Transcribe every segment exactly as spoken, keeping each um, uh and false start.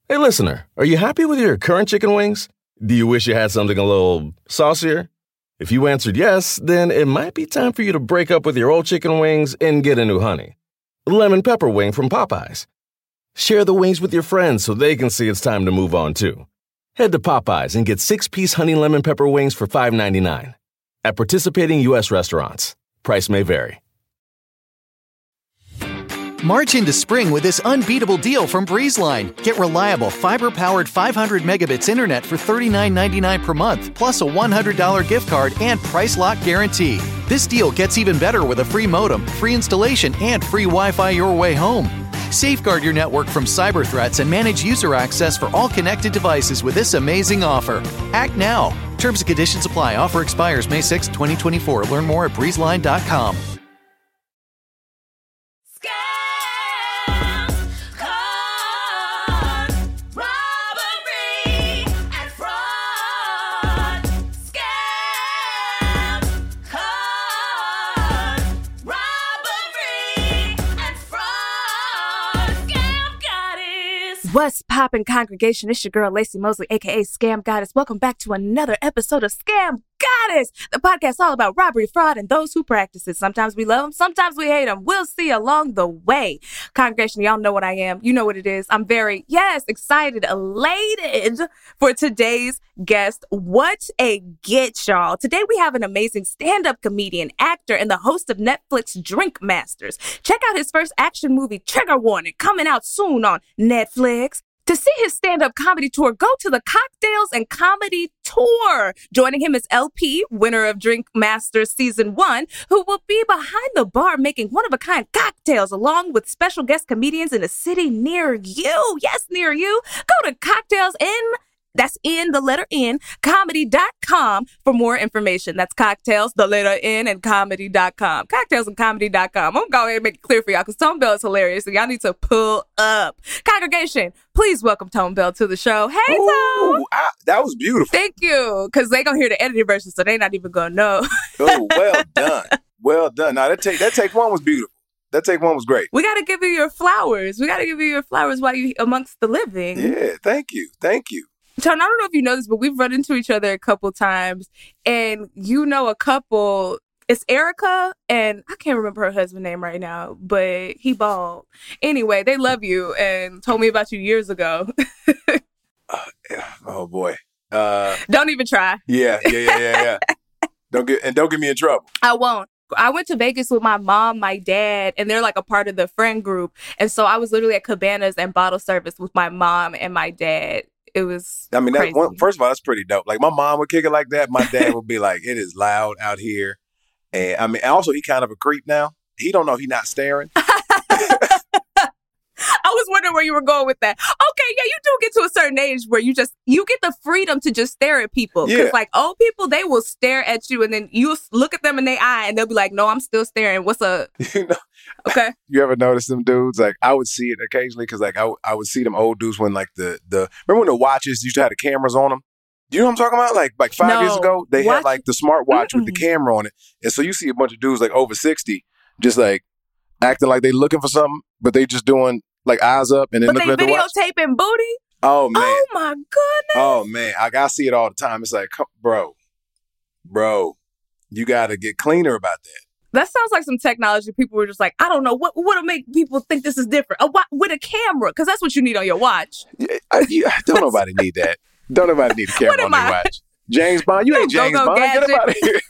Hey, listener, are you happy with your current chicken wings? Do you wish you had something a little saucier? If you answered yes, then it might be time for you to break up with your old chicken wings and get a new honey. Lemon pepper wing from Popeyes. Share the wings with your friends so they can see it's time to move on too. Head to Popeyes and get six-piece honey lemon pepper wings for five ninety-nine. At participating U S restaurants. Price may vary. March into spring with this unbeatable deal from BreezeLine. Get reliable, fiber-powered five hundred megabits internet for thirty-nine ninety-nine per month, plus a one hundred dollars gift card and price lock guarantee. This deal gets even better with a free modem, free installation, and free Wi-Fi your way home. Safeguard your network from cyber threats and manage user access for all connected devices with this amazing offer. Act now. Terms and conditions apply. Offer expires May sixth, twenty twenty-four. Learn more at breezeline dot com. What's poppin', congregation? It's your girl, Lacey Mosley, a k a. Scam Goddess. Welcome back to another episode of Scam Goddess, the podcast all about robbery, fraud, and those who practice it. Sometimes we love them, sometimes we hate them. We'll see along the way. Congregation, y'all know what I am. You know what it is. I'm very, yes, excited, elated for today's guest. What a get, y'all. Today we have an amazing stand-up comedian, actor, and the host of Netflix Drink Masters. Check out his first action movie, Trigger Warning, coming out soon on Netflix. To see his stand-up comedy tour, go to the Cocktails and Comedy Tour. Joining him is L P, winner of Drink Masters Season one, who will be behind the bar making one-of-a-kind cocktails along with special guest comedians in a city near you. Yes, near you. Go to Cocktails in That's in the letter N, comedy dot com for more information. That's cocktails, the letter N, and comedy dot com. Cocktails and comedy dot com. I'm going to go ahead and make it clear for y'all because Tone Bell is hilarious and y'all need to pull up. Congregation, please welcome Tone Bell to the show. Hey, Ooh, Tone. I, that was beautiful. Thank you. Because they going to hear the edited version, so they not even going to know. Oh, well done. Well done. Now, that take, that take one was beautiful. That take one was great. We got to give you your flowers. We got to give you your flowers while you amongst the living. Yeah, thank you. Thank you. Tone, I don't know if you know this, but we've run into each other a couple times, and you know a couple. It's Erica, and I can't remember her husband's name right now, but he bald. Anyway, they love you and told me about you years ago. uh, yeah. Oh boy! Uh, don't even try. Yeah, yeah, yeah, yeah, yeah. don't get and don't get me in trouble. I won't. I went to Vegas with my mom, my dad, and they're like a part of the friend group, and so I was literally at Cabanas and bottle service with my mom and my dad. It was I mean, that crazy. one, first of all, that's pretty dope. Like, my mom would kick it like that. My dad would be like, it is loud out here. And I mean, also, he kind of a creep now. He don't know he not staring. I was wondering where you were going with that. Okay, yeah, you do get to a certain age where you just, you get the freedom to just stare at people. Because, Yeah. like, old people, they will stare at you and then you look at them in their eye and they'll be like, no, I'm still staring. What's up? You know? Okay. You ever notice them dudes? Like, I would see it occasionally because, like, I, w- I would see them old dudes when, like, the, the, remember when the watches used to have the cameras on them? You know what I'm talking about? Like, like five No. years ago, they Watch- had, like, the smartwatch Mm-mm. with the camera on it. And so you see a bunch of dudes, like, over sixty, just, like, acting like they looking for something, but they just doing, like, eyes up and then But looking they at the watch. videotaping booty? Oh, man. Oh, my goodness. Oh, man. I, I see it all the time. It's like, come- bro, bro, you got to get cleaner about that. That sounds like some technology. People were just like, I don't know, what what'll make people think this is different? A wa- with a camera, because that's what you need on your watch. Yeah, I, you, don't nobody need that. Don't nobody need a camera What am on their I? watch. James Bond, you ain't Go, James go, Bond. gadget. Get him out of here.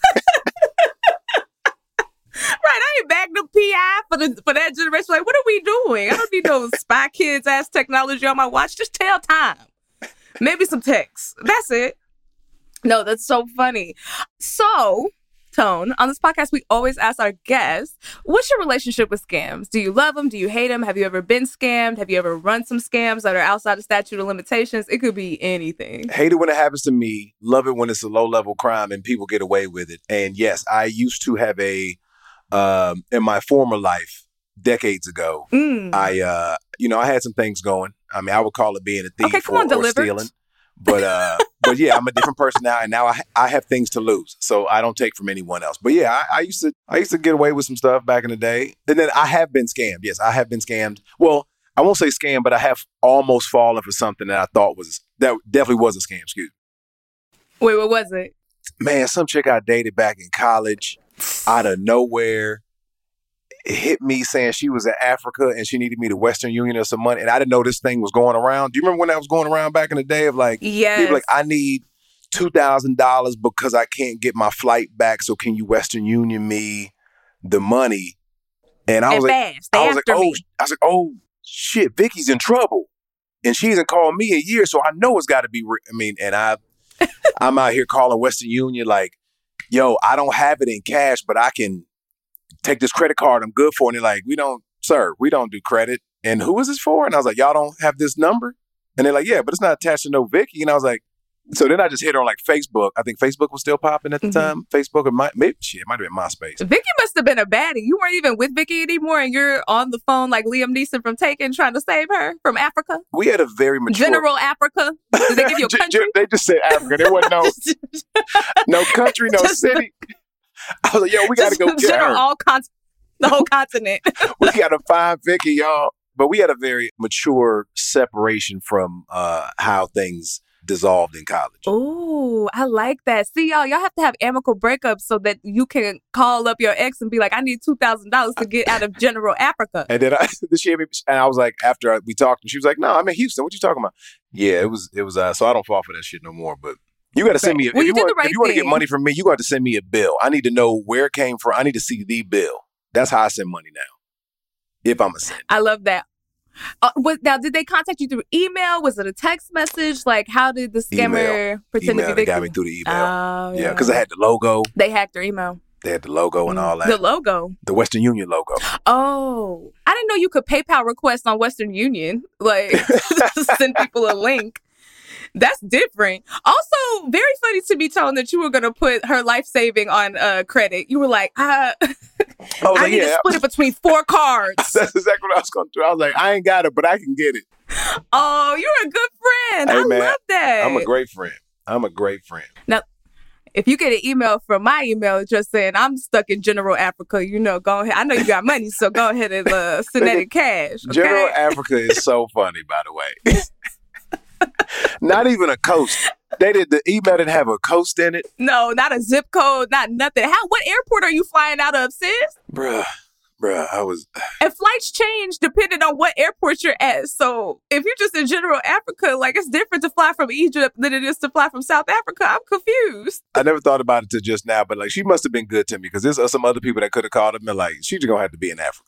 Right, I ain't bagged the P I for the for that generation. Like, what are we doing? I don't need no spy kids ass technology on my watch. Just tell time. Maybe some text. That's it. No, that's so funny. So, Tone, on this podcast, we always ask our guests, what's your relationship with scams? Do you love them? Do you hate them? Have you ever been scammed? Have you ever run some scams that are outside the statute of limitations? It could be anything. Hate it when it happens to me. Love it when it's a low-level crime and people get away with it. And yes, I used to have a, um, in my former life, decades ago, Mm. I, uh, you know, I had some things going. I mean, I would call it being a thief Okay, come or, on, or Delivered. stealing. But uh, but yeah, I'm a different person now, and now I I have things to lose, so I don't take from anyone else. But yeah, I, I used to I used to get away with some stuff back in the day, and then I have been scammed. Yes, I have been scammed. Well, I won't say scam, but I have almost fallen for something that I thought was, that definitely was a scam, excuse me. Wait, what was it? Man, some chick I dated back in college, out of nowhere, hit me saying she was in Africa and she needed me to Western Union or some money. And I didn't know this thing was going around. Do you remember when that was going around back in the day of like, yes. people like, I need two thousand dollars because I can't get my flight back. So can you Western Union me the money? And I was and like, fast. They I was like, after oh, me. I was like, oh shit, Vicky's in trouble. And she hasn't called me a year. So I know it's got to be, re- I mean, and I, I'm out here calling Western Union like, yo, I don't have it in cash, but I can take this credit card I'm good for. And they're like, we don't, sir, we don't do credit. And who is this for? And I was like, y'all don't have this number? And they're like, yeah, but it's not attached to no Vicky. And I was like, so then I just hit her on like Facebook. I think Facebook was still popping at the mm-hmm. time. Facebook or my, maybe, shit, it might have been MySpace. Vicky must have been a baddie. You weren't even with Vicky anymore and you're on the phone like Liam Neeson from Taken trying to save her from Africa? We had a very mature... General Africa? Did they give you a country? They just said Africa. There wasn't no, no country, no just, city. I was like, yo, we got to go get general, her. All con- the whole continent. We got to find Vicky, y'all. But we had a very mature separation from uh, how things dissolved in college. Oh, I like that. See, y'all, y'all have to have amicable breakups so that you can call up your ex and be like, I need two thousand dollars to get out of General Africa. And then I, she had me, and I was like, after we talked, and she was like, no, I'm in Houston. What you talking about? Yeah, it was, it was, uh, so I don't fall for that shit no more, but you got to send me, a, well, if, you you want, right if you want to thing. get money from me, you got to send me a bill. I need to know where it came from. I need to see the bill. That's how I send money now, if I'm a send. I love that. Uh, what, now, did they contact you through email? Was it a text message? Like, how did the scammer email. pretend email. to be Vicky? They got me through the email. Oh, yeah, because I had the logo. They hacked their email. They had the logo and mm. all that. The logo? The Western Union logo. Oh. I didn't know you could PayPal request on Western Union. Like, to send people a link. That's different. Also, very funny to be told that you were going to put her life saving on uh, credit. You were like, uh, I, I like, need yeah. to split it between four cards. That's exactly what I was going to do. I was like, I ain't got it, but I can get it. Oh, you're a good friend. Hey, I man, love that. I'm a great friend. I'm a great friend. Now, if you get an email from my email address saying I'm stuck in General Africa, you know, go ahead. I know you got money, so go ahead and uh, send that in cash. Okay? General Africa is so funny, by the way. Not even a coast. They did the email didn't have a coast in it. No, not a zip code, not nothing. How? What airport are you flying out of, sis? Bruh, bruh, I was. And flights change depending on what airport you're at. So if you're just in General Africa, like it's different to fly from Egypt than it is to fly from South Africa. I'm confused. I never thought about it till just now, but like she must have been good to me because there's some other people that could have called them and like she's just gonna have to be in Africa.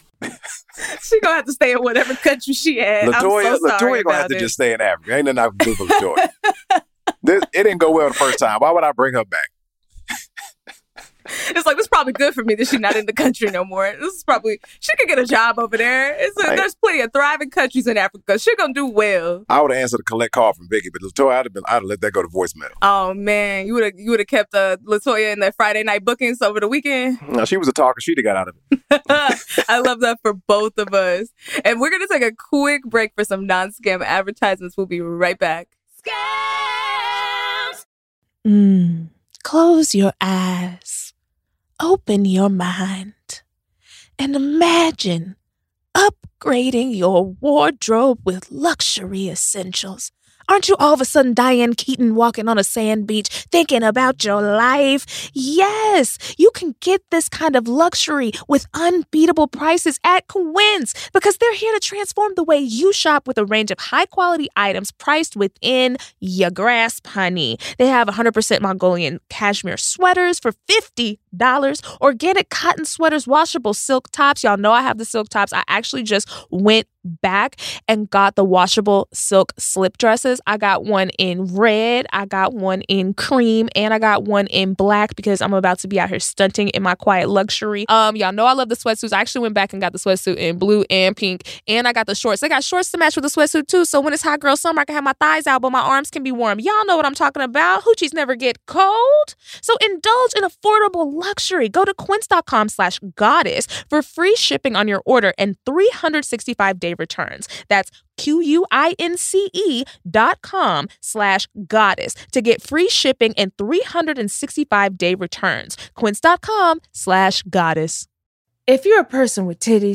She gonna have to stay in whatever country she at. Latoya, I'm so sorry Latoya gonna have it. to just stay in Africa. Ain't nothing I can do for Latoya. This, it didn't go well the first time. Why would I bring her back? It's like, this is probably good for me that she's not in the country no more. This is probably, she could get a job over there. It's a, right. There's plenty of thriving countries in Africa. She's gonna do well. I would have answered a collect call from Vicky, but Latoya, I'd have been, I'd have let that go to voicemail. Oh man, you would have, you would have kept uh, Latoya in the Friday night bookings over the weekend. No, she was a talker. She'd have got out of it. I love that for both of us. And we're gonna take a quick break for some non-scam advertisements. We'll be right back. Scams. Mm, close your eyes. Open your mind and imagine upgrading your wardrobe with luxury essentials. Aren't you all of a sudden Diane Keaton walking on a sand beach thinking about your life? Yes, you can get this kind of luxury with unbeatable prices at Quince because they're here to transform the way you shop with a range of high-quality items priced within your grasp, honey. They have one hundred percent Mongolian cashmere sweaters for fifty dollars, organic cotton sweaters, washable silk tops. Y'all know I have the silk tops. I actually just went back and got the washable silk slip dresses. I got one in red, I got one in cream, and I got one in black because I'm about to be out here stunting in my quiet luxury. Um, y'all know I love the sweatsuits. I actually went back and got the sweatsuit in blue and pink, and I got the shorts. They got shorts to match with the sweatsuit too, so when it's hot girl summer, I can have my thighs out, but my arms can be warm. Y'all know what I'm talking about. Hoochies never get cold. So indulge in affordable luxury. Go to quince.com slash goddess for free shipping on your order and three hundred sixty-five day returns. That's Q-U-I-N-C-E dot com slash goddess to get free shipping and three hundred sixty-five day returns. Quince.com slash goddess. If you're a person with titties,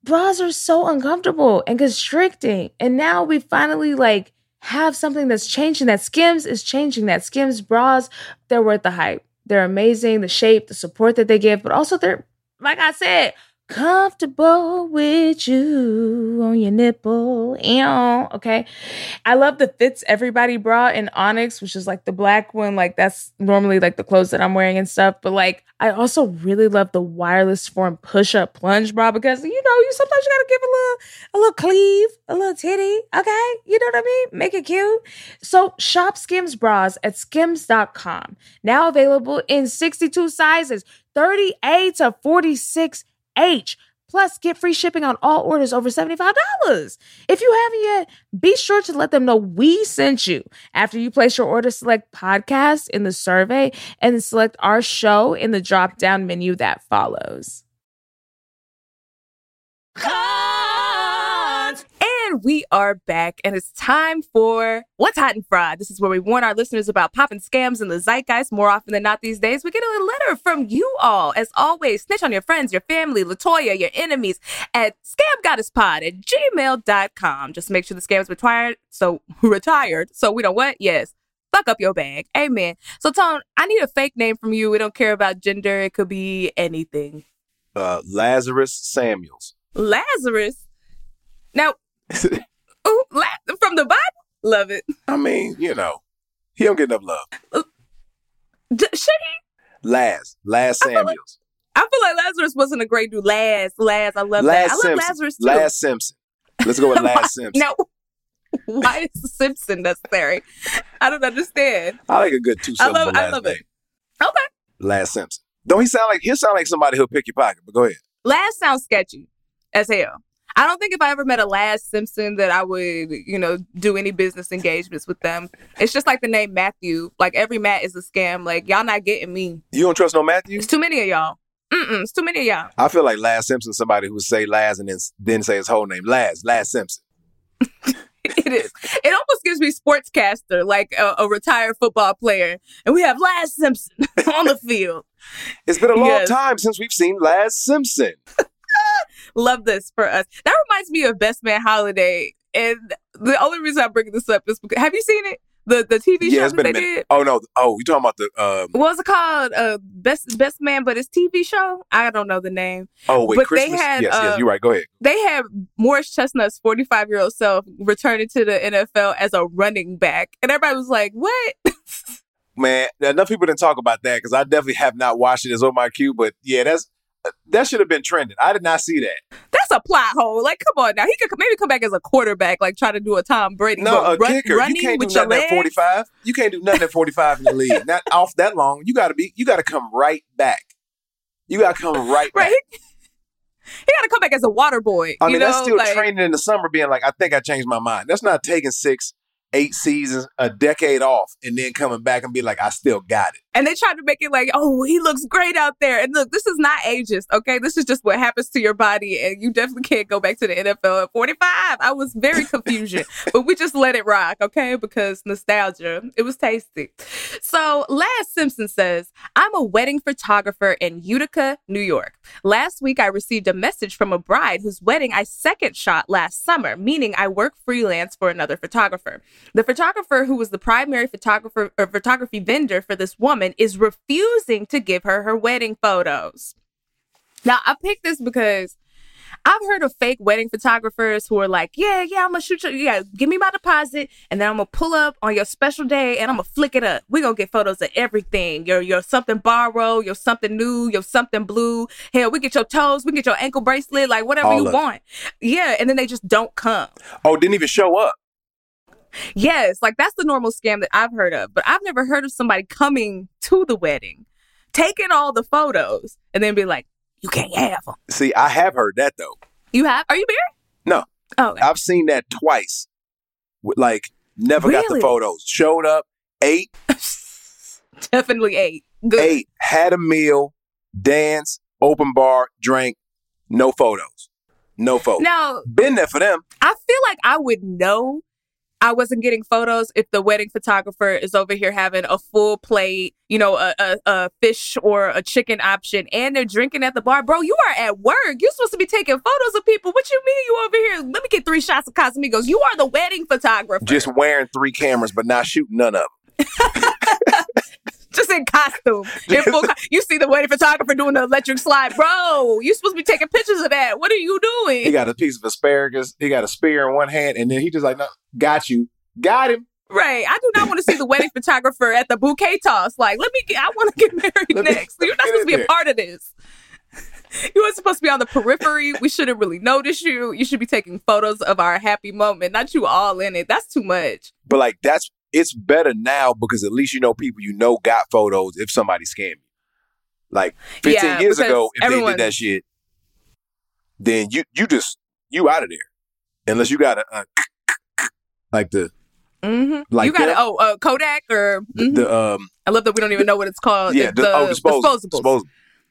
bras are so uncomfortable and constricting. And now we finally like have something that's changing that. Skims is changing that. Skims bras, they're worth the hype. They're amazing, the shape, the support that they give, but also they're, like I said, comfortable with you on your nipple. Ew, okay. I love the Fits Everybody bra in Onyx, which is like the black one. Like that's normally like the clothes that I'm wearing and stuff. But like, I also really love the Wireless Form push-up plunge bra because, you know, you sometimes you gotta give a little, a little cleave, a little titty. Okay. You know what I mean? Make it cute. So shop Skims bras at skims dot com. Now available in sixty-two sizes, thirty-eight to forty-six H. Plus, get free shipping on all orders over seventy-five dollars. If you haven't yet, be sure to let them know we sent you. After you place your order, select podcast in the survey and select our show in the drop-down menu that follows. Cut! And we are back, and it's time for What's Hot and Fried. This is where we warn our listeners about popping scams in the zeitgeist. More often than not these days, we get a letter from you all. As always, snitch on your friends, your family, LaToya, your enemies at scamgoddesspod at gmail dot com. Just make sure the scam is retired, so retired, so we don't what? Yes. Fuck up your bag. Amen. So, Tone, I need a fake name from you. We don't care about gender. It could be anything. Uh, Lazarus Samuels. Lazarus? Now, ooh, la- from the Bible? Love it. I mean, you know, he don't get enough love. Uh, d- should he? Laz. Laz I feel like- Samuels. I feel like Lazarus wasn't a great dude. Laz, Laz, I love Laz that. I love Simpson. Lazarus too. Laz Simpson. Let's go with Laz Simpson. Now, why is Simpson necessary? I don't understand. I like a good two I syllable love, I last love name. it. Okay. Laz Simpson. Don't he sound like, he'll sound like somebody who'll pick your pocket, but go ahead. Laz sounds sketchy as hell. I don't think if I ever met a Laz Simpson that I would, you know, do any business engagements with them. It's just like the name Matthew. Like every Matt is a scam. Like y'all not getting me. You don't trust no Matthew? It's too many of y'all. Mm-mm, it's too many of y'all. I feel like Laz Simpson, somebody who would say Laz and then, then say his whole name. Laz, Laz Simpson. It is. It almost gives me sportscaster, like a, a retired football player. And we have Laz Simpson on the field. It's been a long Yes. time since we've seen Laz Simpson. Love this for us. That reminds me of Best Man Holiday. And the only reason I'm bringing this up is because, have you seen it? The the T V Yeah, show it's that been they a minute. did? Oh, no. Oh, you talking about the... Um, What was it called? Uh, Best Best Man, but it's T V show? I don't know the name. oh, wait, but they Christmas? had, yes, uh, yes, you're right. Go ahead. They had Morris Chestnut's forty-five-year-old self returning to the N F L as a running back. And everybody was like, what? Man, enough people didn't talk about that because I definitely have not watched it as on my queue, but yeah, that's that should have been trending. I did not see that. That's a plot hole. Like, come on now. He could maybe come back as a quarterback, like try to do a Tom Brady. No, but a run, kicker. You running can't do with your nothing at legs? forty-five. You can't do nothing at forty-five in the league. Not off that long. You gotta be you gotta come right back. You gotta come right back. Right. He, he got to come back as a water boy. I mean, you know? that's still like, training in the summer being like, I think I changed my mind. That's not taking six, eight seasons, a decade off, and then coming back and be like, I still got it. And they tried to make it like, oh, he looks great out there. And look, this is not ageist, okay? This is just what happens to your body. And you definitely can't go back to the N F L at forty-five. I was very confusion. But we just let it rock, okay? Because nostalgia. It was tasty. So Laz Simpson says, I'm a wedding photographer in Utica, New York. Last week, I received a message from a bride whose wedding I second shot last summer, meaning I work freelance for another photographer. The photographer who was the primary photographer or photography vendor for this woman is refusing to give her her wedding photos. Now, I picked this because I've heard of fake wedding photographers who are like, yeah, yeah, I'm going to shoot you. Yeah, give me my deposit, and then I'm going to pull up on your special day, and I'm going to flick it up. We're going to get photos of everything. Your your something borrowed, your something new, your something blue. Hell, we get your toes, we get your ankle bracelet, like whatever All you of want. Yeah, and then they just don't come. Oh, didn't even show up. Yes, like that's the normal scam that I've heard of. But I've never heard of somebody coming to the wedding, taking all the photos, and then be like, you can't have them. See, I have heard that though. You have? Are you married? No. Oh, okay. I've seen that twice. With, Like, never got the Really? photos. Showed up, ate, Definitely eight. Good. ate, had a meal, dance, open bar, drank, no photos. No photos. Now, Been there for them. I feel like I would know. I wasn't getting photos if the wedding photographer is over here having a full plate, you know, a, a, a fish or a chicken option, and they're drinking at the bar. Bro, you are at work. You're supposed to be taking photos of people. What you mean you over here? Let me get three shots of Casamigos. You are the wedding photographer. Just wearing three cameras, but not shooting none of them. Just in costume. In full co- you see the wedding photographer doing the electric slide. Bro, you're supposed to be taking pictures of that. What are you doing? He got a piece of asparagus. He got a spear in one hand, and then he just like, no, got you. Got him. Right. I do not want to see the wedding photographer at the bouquet toss. Like, let me get, I want to get married Let me- next. You're not supposed to be there. a part of this. You weren't supposed to be on the periphery. We shouldn't really notice you. You should be taking photos of our happy moment, not you all in it. That's too much. But like, that's, it's better now because at least you know people you know got photos if somebody scammed you. Like fifteen Yeah, years because ago, if everyone- they did that shit, then you you just, you out of there. Unless you got a, a like the, Mm-hmm. like you got them, to, oh, uh, Kodak or, the, mhm. the um, I love that we don't even know what it's called. yeah, the, the, oh, disposable, disposables. disposable.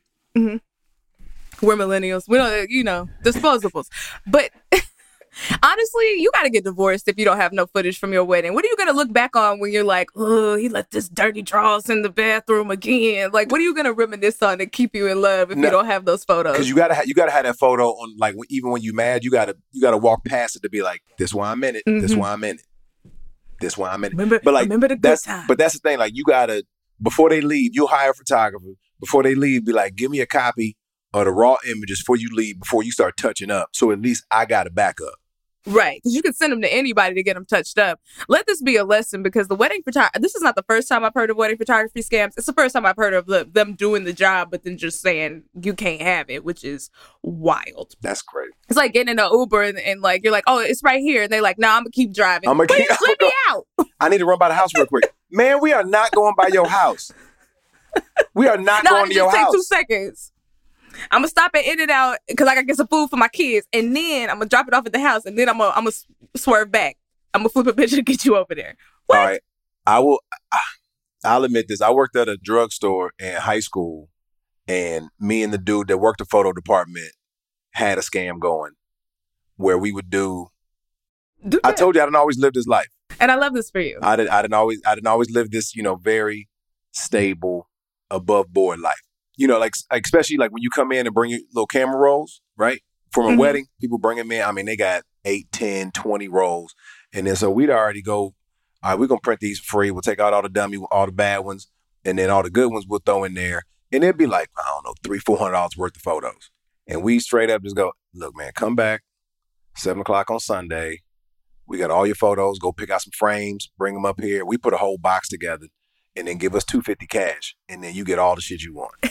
We're millennials. We don't, you know, disposables. But honestly, you got to get divorced if you don't have no footage from your wedding. What are you going to look back on when you're like, oh, he left this dirty drawers in the bathroom again? Like, what are you going to reminisce on to keep you in love if No, you don't have those photos? Because you gotta ha- you gotta have that photo on, like when, even when you mad, you gotta you gotta walk past it to be like, this why I'm in it. This Mhm. why I'm in it. This why I'm in it. Remember, But like remember the good that's time. but that's the thing. Like you gotta, before they leave, you'll hire a photographer. Before they leave, be like, give me a copy of the raw images before you leave, before you start touching up. So at least I got a backup. Right, because you can send them to anybody to get them touched up. Let this be a lesson, because the wedding photography, this is not the first time I've heard of wedding photography scams. It's the first time I've heard of the, them doing the job, but then just saying you can't have it, which is wild. That's crazy. It's like getting in an Uber and, and like, you're like, oh, it's right here. And they're like, no, nah, I'm going to keep driving. I'ma Please keep- let me out. I need to run by the house real quick. Man, we are not going by your house. We are not No, going it to just your take house. two seconds. I'm going to stop at In-N-Out because I got to get some food for my kids. And then I'm going to drop it off at the house. And then I'm going I'm to swerve back. I'm going to flip a picture to get you over there. What? All right. I will, I, I'll admit this. I worked at a drugstore in high school, and me and the dude that worked the photo department had a scam going where we would do, Do I that. told you I didn't always live this life. And I love this for you. I didn't, I didn't always, I didn't always live this, you know, very stable, above board life. You know, like, like especially like when you come in and bring your little camera rolls, right? From a Mhm. wedding, people bring them in. I mean, they got eight, ten, twenty rolls. And then so we'd already go, all right, we're going to print these for free. We'll take out all the dummy, all the bad ones. And then all the good ones we'll throw in there. And it'd be like, I don't know, three, four hundred dollars worth of photos. And we straight up just go, look, man, come back seven o'clock on Sunday. We got all your photos. Go pick out some frames, bring them up here. We put a whole box together, and then give us two hundred fifty dollars cash. And then you get all the shit you want.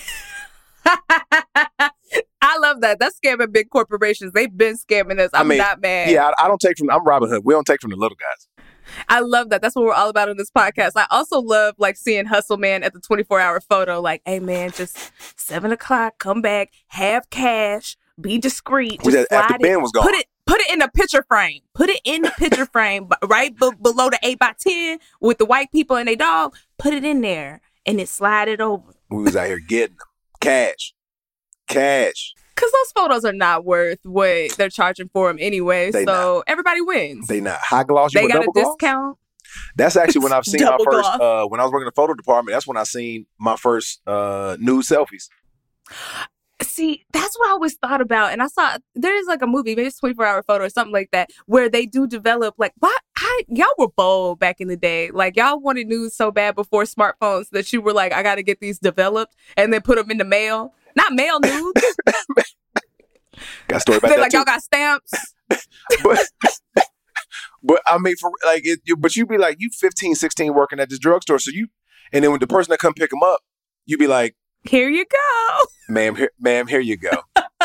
I love that. That's scamming big corporations. They've been scamming us. I'm I mean, not mad. Yeah, I, I don't take from, I'm Robin Hood. We don't take from the little guys. I love that. That's what we're all about on this podcast. I also love like seeing Hustle Man at the twenty-four hour photo. Like, hey man, just seven o'clock, come back, have cash, be discreet. Was Just that after slide Ben it. was gone? Put it, put it in the picture frame. Put it in the picture frame, but right b- below the eight by ten with the white people and their dog. Put it in there and then slide it over. We was out here getting them. Cash. Cash. Because those photos are not worth what they're charging for them anyway. They so everybody wins. They not high gloss. You They want got a double gloss? discount. That's actually when I've seen my Double first, gloss. uh, when I was working in the photo department, that's when I seen my first uh, nude selfies. See, that's what I always thought about. And I saw there's like a movie, maybe it's twenty-four hour photo or something like that, where they do develop like, why? I, y'all were bold back in the day. Like, y'all wanted news so bad before smartphones that you were like, I got to get these developed and then put them in the mail. Not mail news. Got a story about They're that like, too. y'all got stamps. but, but I mean, for like, it, you, but you be like, you fifteen, sixteen working at this drugstore. So you, and then when the person that come pick them up, you be like, Here you go. ma'am, here, ma'am, here you go.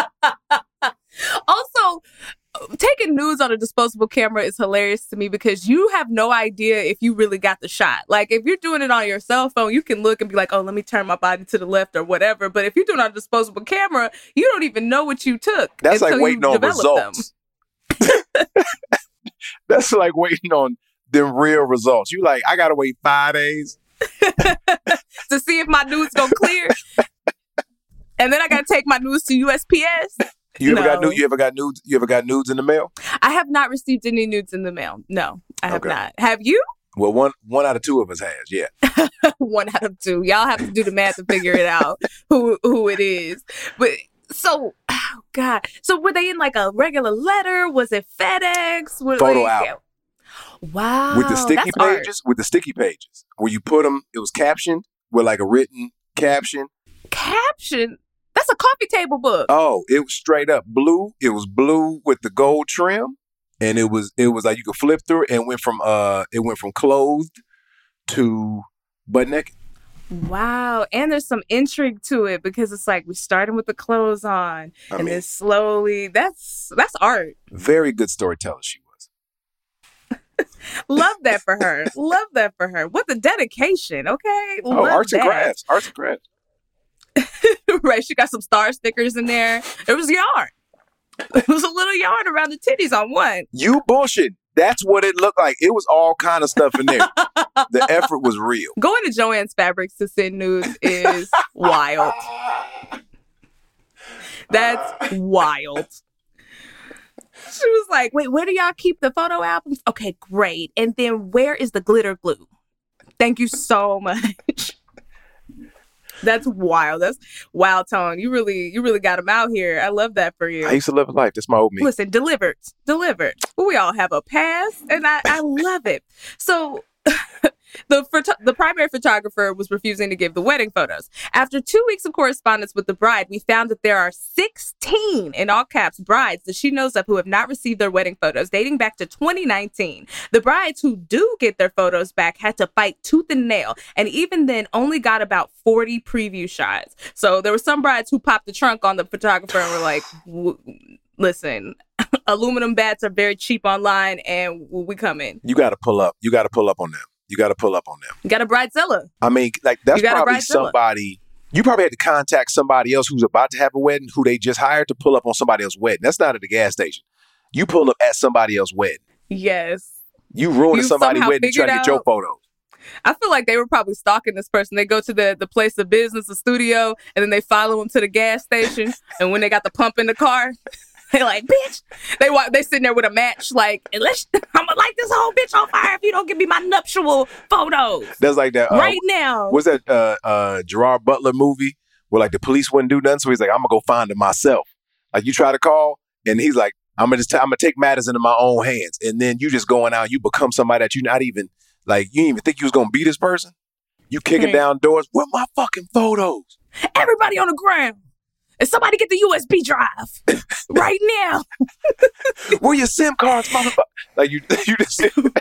Also, taking news on a disposable camera is hilarious to me because you have no idea if you really got the shot. Like, if you're doing it on your cell phone, you can look and be like, oh, let me turn my body to the left or whatever. But if you're doing it on a disposable camera, you don't even know what you took. That's like until waiting you on develop results. That's like waiting on them real results. You like, I got to wait five days. them to see if my news go clear. And then I got to take my news to U S P S You ever No. got nude? You ever got nudes? You ever got nudes in the mail? I have not received any nudes in the mail. No, I have Okay. not. Have you? Well, one one out of two of us has. Yeah. One out of two. Y'all have to do the math to figure it out who who it is. But so, oh God. So were they in like a regular letter? Was it FedEx? Were Photo they, album. Wow. With the sticky that's art. pages, with the sticky pages, where you put them, it was captioned with like a written caption. Caption. That's a coffee table book. Oh, it was straight up blue. It was blue with the gold trim, and it was it was like you could flip through it, and it went from uh it went from clothed to butt naked. Wow. And there's some intrigue to it because it's like we're starting with the clothes on I and mean- then slowly that's that's art. Very good storyteller she was. Love that for her. Love that for her. What the dedication, okay? Oh, Love arts and that. crafts, arts and crafts. Right. She got some star stickers in there. It was yarn. It was a little yarn around the titties on one. You bullshit. That's what it looked like. It was all kind of stuff in there. The effort was real. Going to Joann's Fabrics to send nudes is wild. That's wild. She was like, wait, where do y'all keep the photo albums? Okay, great. And then where is the glitter glue? Thank you so much. That's wild. That's wild, Tone. You really, you really got him out here. I love that for you. I used to live a life. That's my old me. Listen, delivered, delivered. We all have a past, and I, I love it. So the photo- the primary photographer was refusing to give the wedding photos. After two weeks of correspondence with the bride, we found that there are sixteen, in all caps, brides that she knows of who have not received their wedding photos dating back to twenty nineteen. The brides who do get their photos back had to fight tooth and nail, and even then only got about forty preview shots. So there were some brides who popped the trunk on the photographer and were like, w- listen, aluminum bats are very cheap online and we come in. You got to pull up. You got to pull up on them. You got to pull up on them. You got a bridezilla. I mean, like that's You got a probably bridezilla. somebody. You probably had to contact somebody else who's about to have a wedding, who they just hired to pull up on somebody else's wedding. That's not at the gas station. You pull up at somebody else's wedding. Yes. You ruined You somebody's somehow wedding to try to figured get your out- photos. I feel like they were probably stalking this person. They go to the, the place of business, the studio, and then they follow him to the gas station. And when they got the pump in the car, they like, bitch. They walk, they sitting there with a match, like, unless I'm gonna light this whole bitch on fire if you don't give me my nuptial photos That's like that. Uh, right now. What's that uh, uh, Gerard Butler movie where like the police wouldn't do nothing? So he's like, I'm gonna go find it myself. Like you try to call, and he's like, I'm gonna just t- I'm gonna take matters into my own hands. And then you just going out, you become somebody that you not even like. You didn't even think you was gonna be this person. You kicking Right. down doors. Where my fucking photos? Everybody on the ground. And somebody get the U S B drive right now. Where your SIM cards, motherfucker? Like you, you just.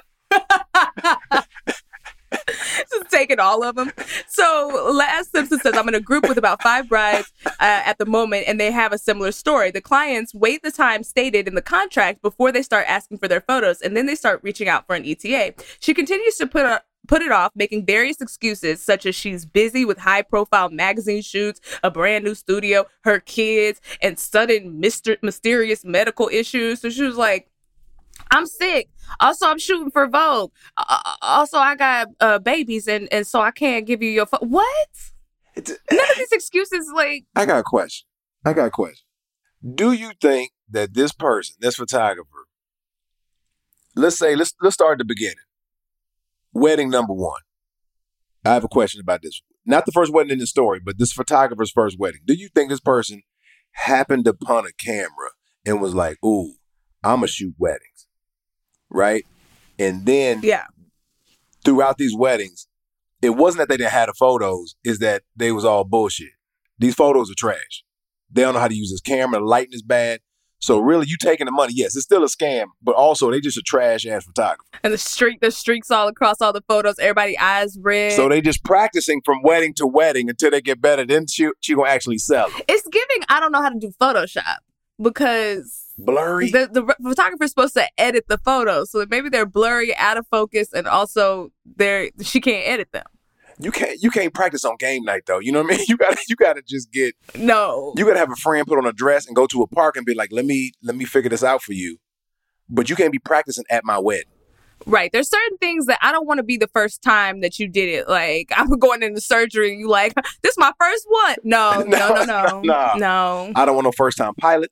Just taking all of them. So Last Simpson says, I'm in a group with about five brides uh, at the moment, and they have a similar story. The clients wait the time stated in the contract before they start asking for their photos, and then they start reaching out for an E T A. She continues to put a put it off, making various excuses, such as she's busy with high-profile magazine shoots, a brand new studio, her kids, and sudden myster- mysterious medical issues. So she was like, I'm sick. Also, I'm shooting for Vogue. Uh, also, I got uh, babies, and, and so I can't give you your phone. What? It's- None of these excuses, like, I got a question. I got a question. Do you think that this person, this photographer, let's say, let's let's start at the beginning. Wedding number one. I have a question about this. Not the first wedding in the story, but this photographer's first wedding. Do you think this person happened upon a camera and was like, ooh, I'm going to shoot weddings, right? And then yeah. throughout these weddings, it wasn't that they didn't have the photos, is that they was all bullshit. These photos are trash. They don't know how to use this camera. The lighting is bad. So really, you taking the money. Yes, it's still a scam, but also they just a trash ass photographer. And the streak, the streaks all across all the photos. Everybody eyes red. So they just practicing from wedding to wedding until they get better. Then she she gonna actually sell it. It's giving, I don't know how to do Photoshop because Blurry. the, the photographer's supposed to edit the photos. So maybe they're blurry, out of focus, and also they're she can't edit them. You can't you can't practice on game night though. You know what I mean? You gotta you gotta just get No. you gotta have a friend put on a dress and go to a park and be like, let me let me figure this out for you. But you can't be practicing at my wedding. Right. There's certain things that I don't want to be the first time that you did it. Like, I'm going into surgery and you like, this is my first one. No, no, no, no. Nah. No. I don't want no first time pilots.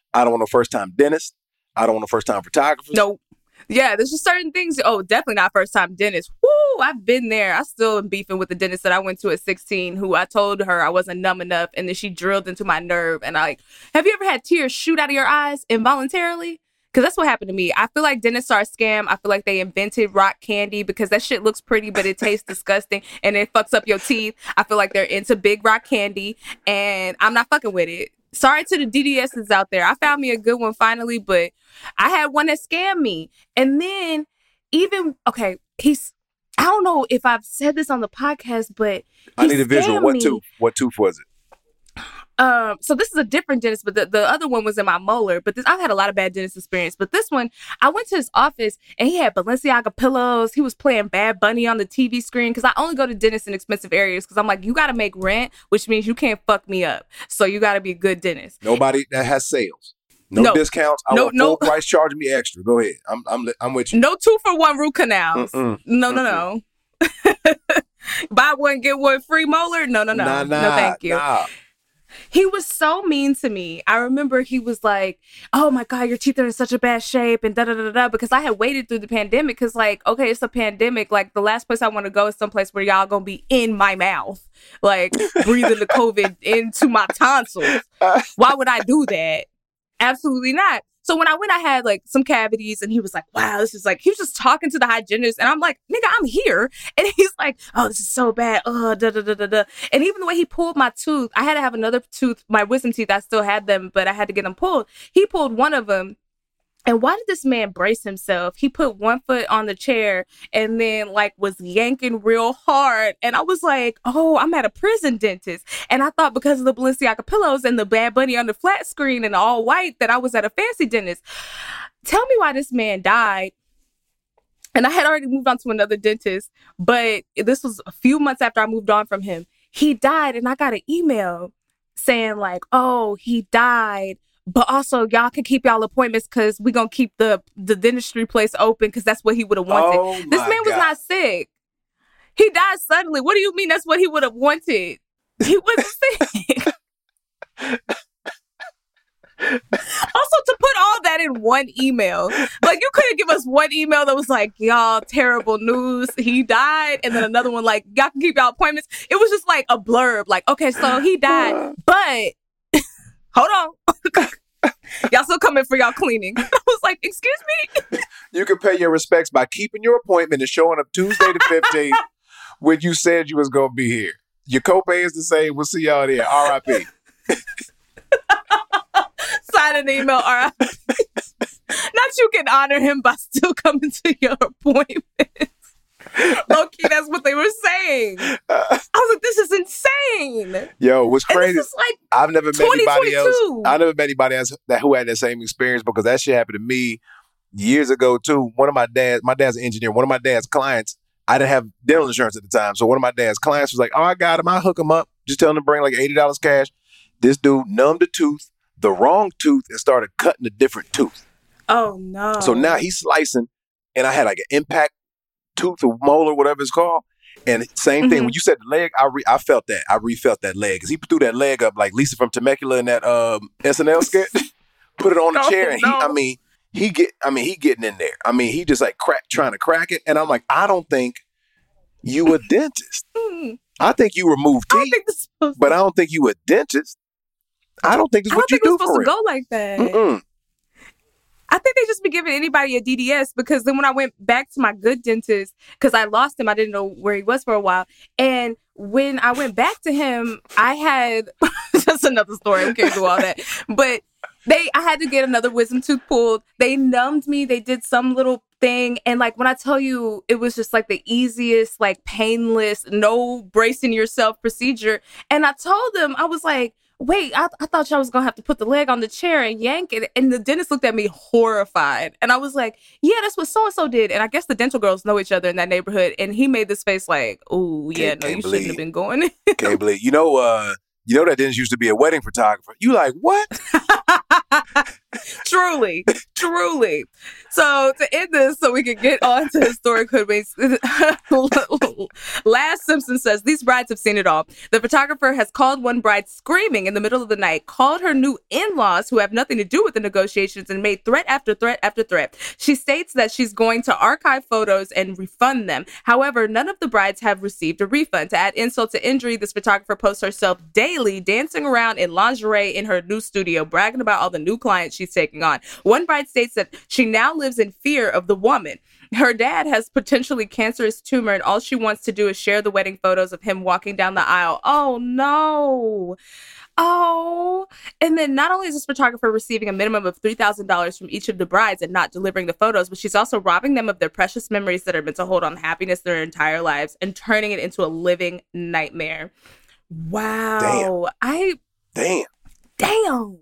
I don't want no first-time dentist. I don't want no first-time photographer. Nope. Yeah, there's just certain things. Oh, definitely not first-time dentist. Woo, I've been there. I still am beefing with the dentist that I went to at sixteen, who I told her I wasn't numb enough, and then she drilled into my nerve. And I like, have you ever had tears shoot out of your eyes involuntarily? Because that's what happened to me. I feel like dentists are a scam. I feel like they invented rock candy because that shit looks pretty, but it tastes disgusting and it fucks up your teeth. I feel like they're into big rock candy, and I'm not fucking with it. Sorry to the D D S's out there. I found me a good one finally, but I had one that scammed me. And then even, okay, he's, I don't know if I've said this on the podcast, but I need a visual. What tooth? What tooth was it? Um, so this is a different dentist, but the, the other one was in my molar. But this, I've had a lot of bad dentist experience. But this one, I went to his office and he had Balenciaga pillows. He was playing Bad Bunny on the T V screen because I only go to dentists in expensive areas because I'm like, you got to make rent, which means you can't fuck me up. So you got to be a good dentist. Nobody that has sales. No, no discounts. I no, want full no. price. Charge me extra. Go ahead. I'm I'm I'm with you. No two for one root canals. Mm-mm. No, no, no. Buy one, get one free molar. No, no, no. Nah, nah, no, thank you. Nah. He was so mean to me. I remember he was like, oh my God, your teeth are in such a bad shape and da da da da, because I had waited through the pandemic because like, okay, it's a pandemic. Like the last place I want to go is someplace where y'all gonna be in my mouth, like breathing the COVID into my tonsils. Why would I do that? Absolutely not. So when I went, I had like some cavities and he was like, wow, this is like, he was just talking to the hygienist and I'm like, nigga, I'm here. And he's like, oh, this is so bad. Oh, da, da, da, da, da. And even the way he pulled my tooth, I had to have another tooth, my wisdom teeth, I still had them, but I had to get them pulled. He pulled one of them. And why did this man brace himself? He put one foot on the chair and then like was yanking real hard. And I was like, oh, I'm at a prison dentist. And I thought because of the Balenciaga pillows and the Bad Bunny on the flat screen and all white that I was at a fancy dentist. Tell me why this man died. And I had already moved on to another dentist, but this was a few months after I moved on from him. He died and I got an email saying like, oh, he died. But also, y'all can keep y'all appointments because we're going to keep the, the dentistry place open because that's what he would have wanted. Oh this man was God. not sick. He died suddenly. What do you mean that's what he would have wanted? He wasn't sick. Also, to put all that in one email. Like, you couldn't give us one email that was like, y'all, terrible news. He died. And then another one like, y'all can keep y'all appointments. It was just like a blurb. Like, okay, so he died. But... hold on. Y'all still coming for y'all cleaning. I was like, excuse me? You can pay your respects by keeping your appointment and showing up Tuesday the fifteenth when you said you was going to be here. Your copay is the same. We'll see y'all there. R I P Sign an email, R I P Not you can honor him by still coming to your appointment. Low-key, that's what they were saying. I was like, this is insane. Yo, what's crazy? And this is like I've never met anybody else. I've never met anybody else that who had that same experience because that shit happened to me years ago too. One of my dads, my dad's an engineer. One of my dad's clients, I didn't have dental insurance at the time, so one of my dad's clients was like, "Oh, I got him. I hook him up. Just tell him to bring like eighty dollars cash." This dude numbed the tooth, the wrong tooth, and started cutting a different tooth. Oh no! So now he's slicing, and I had like an impact tooth or molar, whatever it's called. And same thing, mm-hmm. when you said the leg, I re- I felt that. I re-felt that leg. Because he threw that leg up like Lisa from Temecula in that um, S N L skit. Put it on the no, chair and no. he, I mean, he get, I mean, he getting in there. I mean, he just like crack, trying to crack it. And I'm like, I don't think you a dentist. I think you remove teeth, I but I don't think you a dentist. I don't think this is what you do for real. I don't think it's supposed to go like that. Mm-mm. I think they just be giving anybody a D D S because then when I went back to my good dentist, because I lost him, I didn't know where he was for a while. And when I went back to him, I had, that's another story, we can't do all that. But they, I had to get another wisdom tooth pulled. They numbed me, they did some little thing. And like, when I tell you, it was just like the easiest, like painless, no bracing yourself procedure. And I told them, I was like, wait, I, I thought y'all was going to have to put the leg on the chair and yank it. And the dentist looked at me horrified. And I was like, yeah, that's what so-and-so did. And I guess the dental girls know each other in that neighborhood. And he made this face like, oh, yeah, can't, no, can't you believe. shouldn't have been going. Can't believe. You know, uh, you know that dentist used to be a wedding photographer. You like, what? Truly, truly. So to end this, so we can get on to historic hoodwinks. Last Simpson says, these brides have seen it all. The photographer has called one bride screaming in the middle of the night, called her new in-laws who have nothing to do with the negotiations, and made threat after threat after threat. She states that she's going to archive photos and refund them. However, none of the brides have received a refund. To add insult to injury, this photographer posts herself daily dancing around in lingerie in her new studio, bragging about all the new clients she's taking on. One bride states that she now lives in fear of the woman. Her dad has potentially cancerous tumor, and all she wants to do is share the wedding photos of him walking down the aisle. Oh, no. Oh. And then not only is this photographer receiving a minimum of three thousand dollars from each of the brides and not delivering the photos, but she's also robbing them of their precious memories that are meant to hold on happiness their entire lives and turning it into a living nightmare. Wow. Damn. I... Damn. Damn.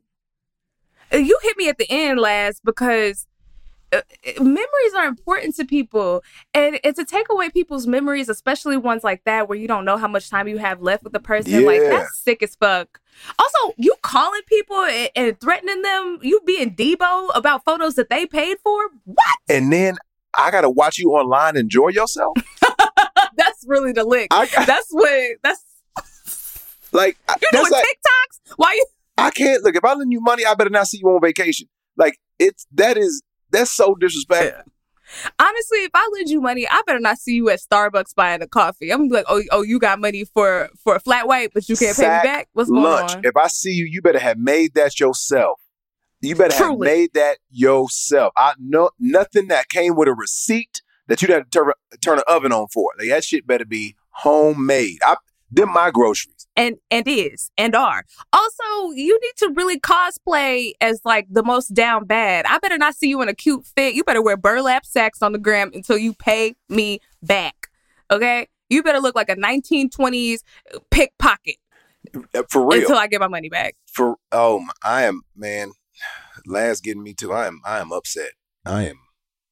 You hit me at the end, Laz, because uh, memories are important to people. And, and to take away people's memories, especially ones like that where you don't know how much time you have left with the person, yeah. like, that's sick as fuck. Also, you calling people and, and threatening them, you being Debo about photos that they paid for? What? And then I got to watch you online enjoy yourself? That's really the lick. I, that's what, that's... Like, you that's doing like, TikToks? Why you... I can't, look, if I lend you money, I better not see you on vacation. Like, it's, that is, that's so disrespectful. Yeah. Honestly, if I lend you money, I better not see you at Starbucks buying a coffee. I'm like, oh, oh, you got money for, for a flat white, but you can't Sack pay me back? What's going lunch. on? If I see you, you better have made that yourself. You better Truly. have made that yourself. I know nothing that came with a receipt that you had to turn, turn an oven on for. Like, that shit better be homemade. I, them my groceries. And and is and are. Also, you need to really cosplay as like the most down bad. I better not see you in a cute fit. You better wear burlap sacks on the gram until you pay me back. Okay? You better look like a nineteen twenties pickpocket. For real. Until I get my money back. For oh, my, I am, man. Last getting me too. I am I am upset. I am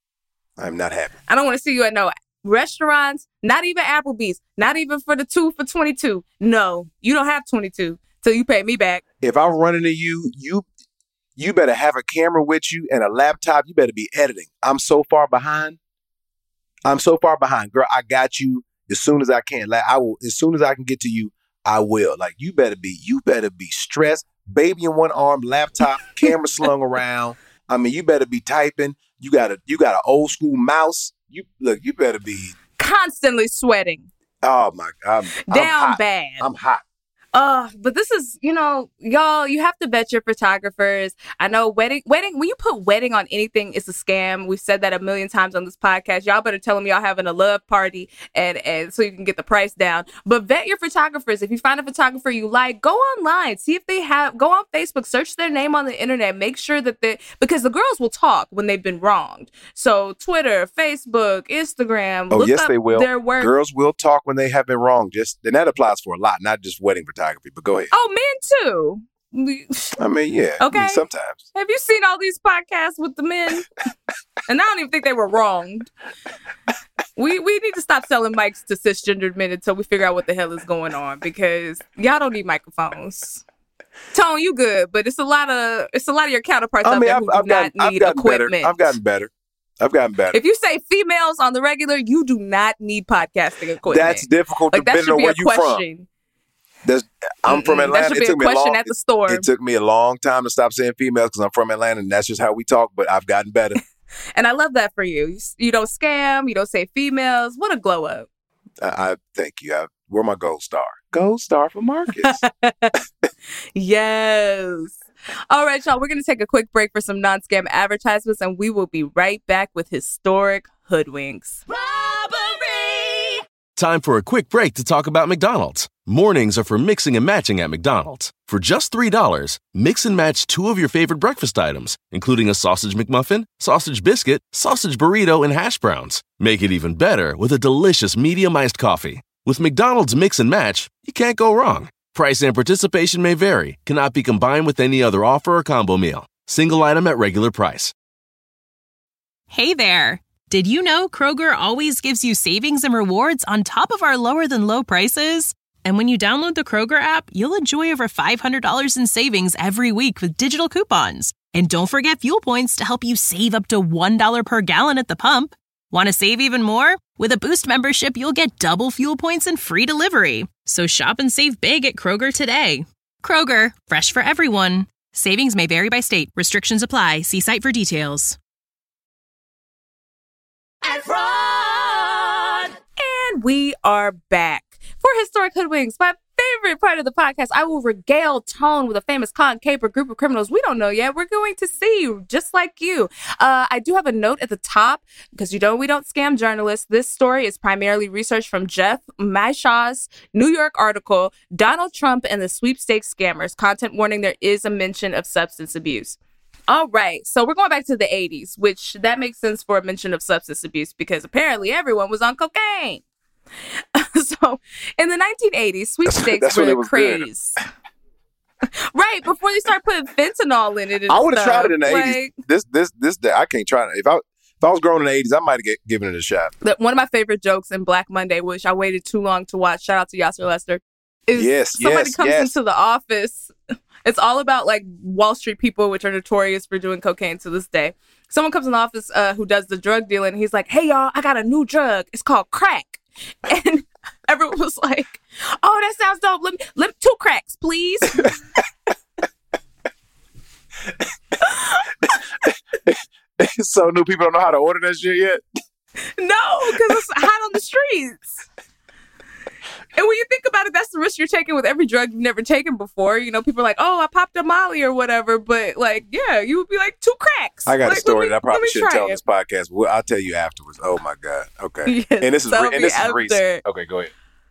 I am not happy. I don't want to see you at no restaurants, not even Applebee's, not even for the two for twenty-two. No, you don't have twenty-two till you pay me back. If I'm running to you, you you better have a camera with you and a laptop. You better be editing. I'm so far behind. I'm so far behind. Girl, I got you as soon as I can. Like, I will, as soon as I can get to you, I will. Like, you better be, you better be stressed. Baby in one arm, laptop, camera slung around. I mean, you better be typing. You got a you got an old school mouse. You look, you better be constantly sweating. Oh my God. I'm, Down I'm hot. bad. I'm hot. Uh, but this is, you know, y'all, you have to vet your photographers. I know wedding, wedding, when you put wedding on anything, it's a scam. We've said that a million times on this podcast. Y'all better tell them y'all having a love party and, and so you can get the price down. But vet your photographers. If you find a photographer you like, go online, see if they have, go on Facebook, search their name on the internet, make sure that they, because the girls will talk when they've been wronged. So Twitter, Facebook, Instagram, oh, look yes, up they will. Their work. Girls will talk when they have been wrong. Just, and that applies for a lot, not just wedding photography. But go ahead. Oh, men too. I mean, yeah. Okay. I mean, sometimes. Have you seen all these podcasts with the men? And I don't even think they were wronged. We we need to stop selling mics to cisgendered men until we figure out what the hell is going on, because y'all don't need microphones. Tone, you good, but it's a lot of it's a lot of your counterparts I mean, out there I've, who I've do gotten, not I've need gotten equipment. better. I've gotten better. I've gotten better. If you say females on the regular, you do not need podcasting equipment. That's difficult like, that depending on where you're from. That's, I'm Mm-mm, from Atlanta. That should be it took a me a question long, at the store. It, it took me a long time to stop saying females because I'm from Atlanta and that's just how we talk, but I've gotten better. And I love that for you. you. You don't scam. You don't say females. What a glow up. I, I thank you. I, we're my gold star. Gold star for Marcus. Yes. All right, y'all. We're going to take a quick break for some non-scam advertisements, and we will be right back with Historic Hoodwinks. Robbery! Time for a quick break to talk about McDonald's. Mornings are for mixing and matching at McDonald's. For just three dollars, mix and match two of your favorite breakfast items, including a sausage McMuffin, sausage biscuit, sausage burrito, and hash browns. Make it even better with a delicious medium iced coffee. With McDonald's Mix and Match, you can't go wrong. Price and participation may vary, cannot be combined with any other offer or combo meal. Single item at regular price. Hey there. Did you know Kroger always gives you savings and rewards on top of our lower than low prices? And when you download the Kroger app, you'll enjoy over five hundred dollars in savings every week with digital coupons. And don't forget fuel points to help you save up to one dollar per gallon at the pump. Want to save even more? With a Boost membership, you'll get double fuel points and free delivery. So shop and save big at Kroger today. Kroger, fresh for everyone. Savings may vary by state. Restrictions apply. See site for details. And run! And we are back for Historic Hoodwinks, my favorite part of the podcast. I will regale Tone with a famous con caper group of criminals we don't know yet. We're going to see, just like you. Uh, I do have a note at the top, because you know we don't scam journalists. This story is primarily research from Jeff Myshaw's New York article, Donald Trump and the Sweepstakes Scammers. Content warning, there is a mention of substance abuse. All right, so we're going back to the eighties, which that makes sense for a mention of substance abuse because apparently everyone was on cocaine. So in the nineteen eighties, sweepstakes That's were when it the was craze. Right, before they start putting fentanyl in it and I would have stuff. tried it in the Like, eighties. This, this, this day, I can't try it. If I, if I was growing in the eighties, I might have given it a shot. the- one of my favorite jokes in Black Monday, which I waited too long to watch, shout out to Yasser Lester, is Yes, somebody yes, comes yes. into the office. It's all about like Wall Street people, which are notorious for doing cocaine to this day. Someone comes in the office uh, who does the drug dealing. And he's like, "Hey, y'all, I got a new drug. It's called crack." And everyone was like, "Oh, that sounds dope. Let me, let me, two cracks, please." So new people don't know how to order that shit yet? No, because it's hot on the streets. And when you think about it, that's the risk you're taking with every drug you've never taken before. You know, people are like, "Oh, I popped a Molly or whatever," but like, yeah, you would be like, two cracks. I got like, a story let me- that I let probably me shouldn't try tell on it. this podcast. But I'll tell you afterwards. Oh my God. Okay. Yes, and this is tell re- and me this is after. recent. Okay, go ahead.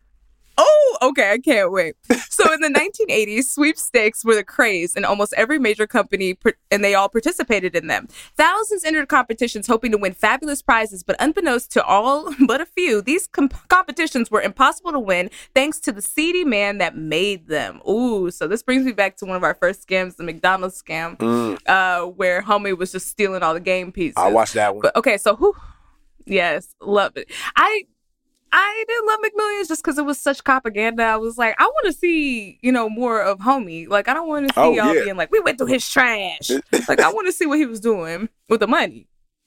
Oh, okay. I can't wait. So in the nineteen eighties, sweepstakes were the craze in almost every major company, per- and they all participated in them. Thousands entered competitions hoping to win fabulous prizes, but unbeknownst to all but a few, these com- competitions were impossible to win thanks to the seedy man that made them. Ooh, so this brings me back to one of our first scams, the McDonald's scam, Mm, uh, where homie was just stealing all the game pieces. I watched that one. But okay, so who? Yes, love it. I I didn't love McMillions just because it was such propaganda. I was like, I want to see, you know, more of homie. Like, I don't want to see Oh, y'all yeah. being like, we went through his trash. Like, I want to see what he was doing with the money.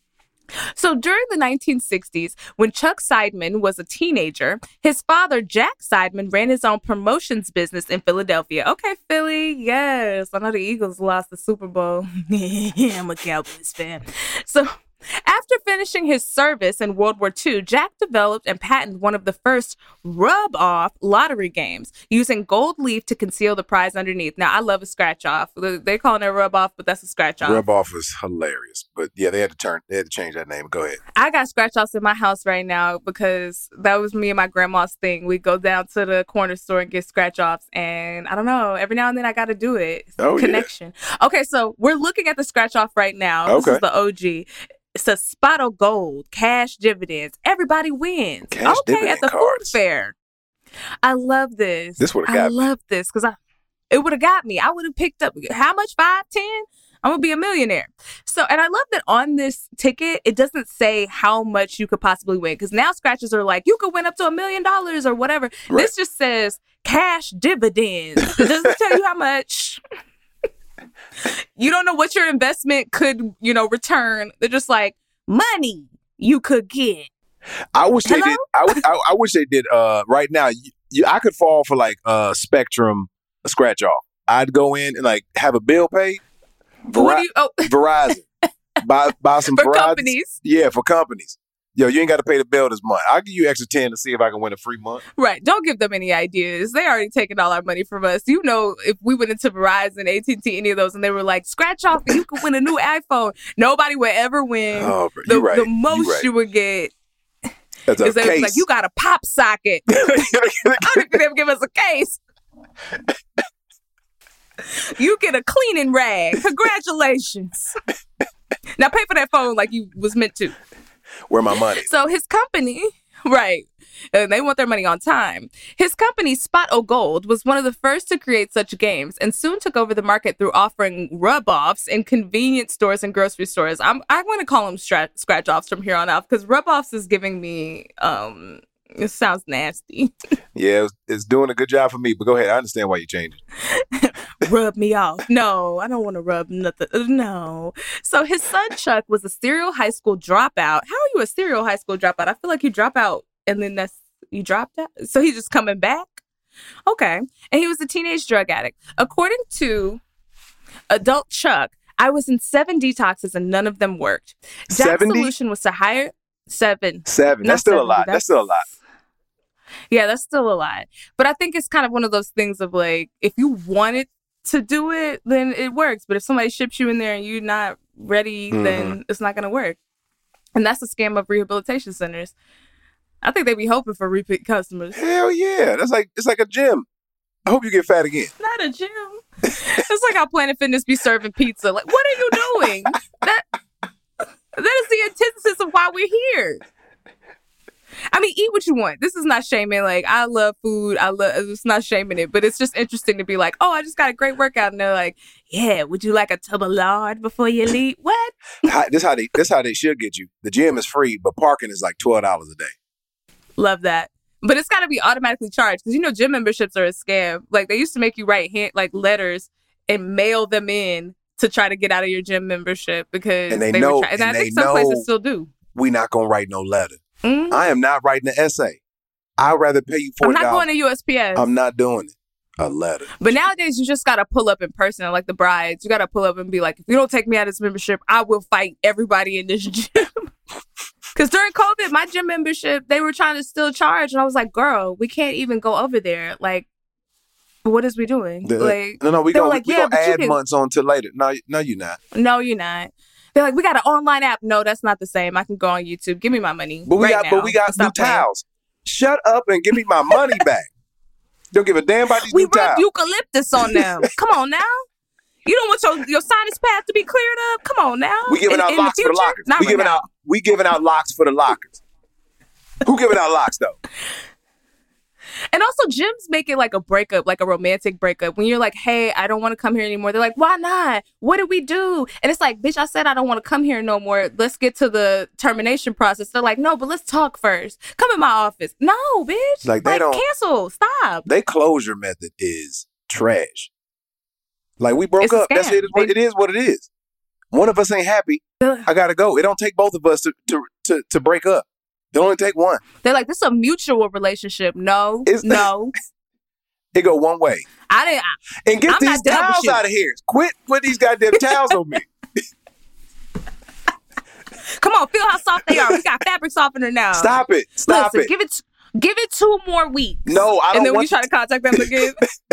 So during the nineteen sixties, when Chuck Seidman was a teenager, his father, Jack Seidman, ran his own promotions business in Philadelphia. Okay, Philly, yes. I know the Eagles lost the Super Bowl. I'm a Cowboys fan. So after finishing his service in World War Two, Jack developed and patented one of the first rub-off lottery games using gold leaf to conceal the prize underneath. Now, I love a scratch-off. They're calling it rub-off, but that's a scratch-off. Rub off was hilarious. But yeah, they had to turn, they had to change that name. Go ahead. I got scratch-offs in my house right now because that was me and my grandma's thing. We go down to the corner store and get scratch-offs, and I don't know, every now and then I got to do it. It's Oh, yeah. connection. Okay, so we're looking at the scratch-off right now. This Okay. is the O G. It says spot of gold, cash dividends. Everybody wins. Cash okay, dividend at the cards. food fair. I love this. This would've I got me. love this because I, it would have got me. I would have picked up how much? Five, ten? I'm gonna be a millionaire. So, and I love that on this ticket, it doesn't say how much you could possibly win because now scratches are like you could win up to a million dollars or whatever. Right. This just says cash dividends. It doesn't tell you how much. You don't know what your investment could, you know, return. They're just like money you could get. I wish they Hello? did. I, would- I, I wish they did. Uh, right now, you, you, I could fall for like uh Spectrum a scratch off. I'd go in and like have a bill paid. What do you? Oh, Verizon. buy buy some for Verizon. companies, Yeah, for companies. Yo, you ain't got to pay the bill this month. I'll give you extra ten to see if I can win a free month. right? Don't give them any ideas. They already taken all our money from us. You know, if we went into Verizon, A T and T, any of those, and they were like scratch off, and you could win a new iPhone. Nobody would ever win. Oh, bro, the, you right. the You most right. you would get That's a is they was case. like, you got a pop socket. I don't think they would give us a case. You get a cleaning rag. Congratulations. Now pay for that phone like you was meant to. Where my money? So his company, right, and they want their money on time. His company, Spot O Gold, was one of the first to create such games and soon took over the market through offering rub-offs in convenience stores and grocery stores. I'm I'm going to call them stra- scratch-offs from here on out because rub-offs is giving me, um, it sounds nasty. Yeah, it's, it's doing a good job for me. But go ahead. I understand why you changed it. rub me off. No, I don't want to rub nothing. No. So his son, Chuck, was a serial high school dropout. How are you a serial high school dropout? I feel like you drop out and then that's, you dropped out. So he's just coming back? Okay. And he was a teenage drug addict. According to adult Chuck, I was in seven detoxes and none of them worked. Jack's seventy? solution was to hire seven. Seven. Not That's still seventy, a lot. That's, that's still a lot. Yeah, that's still a lot. But I think it's kind of one of those things of like, if you wanted to do it, then it works. But if somebody ships you in there and you're not ready, mm-hmm. then it's not going to work. And that's the scam of rehabilitation centers. I think they be hoping for repeat customers. Hell yeah. That's like, it's like a gym. I hope you get fat again. Not a gym. It's like how Planet Fitness be serving pizza. Like, what are you doing? That That is the antithesis of why we're here. I mean, eat what you want. This is not shaming. Like, I love food. I love. It's not shaming it, but it's just interesting to be like, oh, I just got a great workout, and they're like, yeah, would you like a tub of lard before you leave? What? This how they. This how they should get you. The gym is free, but parking is like twelve dollars a day. Love that, but it's got to be automatically charged because you know gym memberships are a scam. Like they used to make you write hand, like letters and mail them in to try to get out of your gym membership because and they, they know, were try- and, and I think they some know places still do. We not gonna write no letter. Mm-hmm. I am not writing an essay. I'd rather pay you forty dollars. I'm not going to U S P S. I'm not doing it. A letter. But nowadays, you just got to pull up in person. Like the brides, you got to pull up and be like, if you don't take me out of this membership, I will fight everybody in this gym. Because during COVID, my gym membership, they were trying to still charge. And I was like, girl, we can't even go over there. Like, what is we doing? The, like, no, no, we going gonna, like, we yeah, gonna add can... months on to later. No, no, you're not. No, you're not. They're like, we got an online app. No, that's not the same. I can go on YouTube. Give me my money. But we right got, now. but we got new towels. Shut up and give me my money back. Don't give a damn about these we new towels. We rub eucalyptus on them. Come on now. You don't want your, your sinus path to be cleared up? Come on now. We giving in, out in locks the for the lockers. Not we right giving now. out. We giving out locks for the lockers. Who giving out locks though? And also, gyms make it like a breakup, like a romantic breakup. When you're like, hey, I don't want to come here anymore. They're like, why not? What did we do? And it's like, bitch, I said I don't want to come here no more. Let's get to the termination process. They're like, no, but let's talk first. Come in my office. No, bitch. Like, they like, don't. Cancel. Stop. Their closure method is trash. Like, we broke It's a up. That's scam. it. They, it is what it is. One of us ain't happy. I got to go. It don't take both of us to, to, to, to break up. It only take one. They're like, this is a mutual relationship. No, It's, no. It go one way. I didn't. I, And get I'm these not done with towels you. out of here. Quit putting these goddamn towels on me. Come on, feel how soft they are. We got fabric softener now. Stop it. Stop Listen, it. Give it, give it two more weeks. No, I don't And then when want you try to contact them again,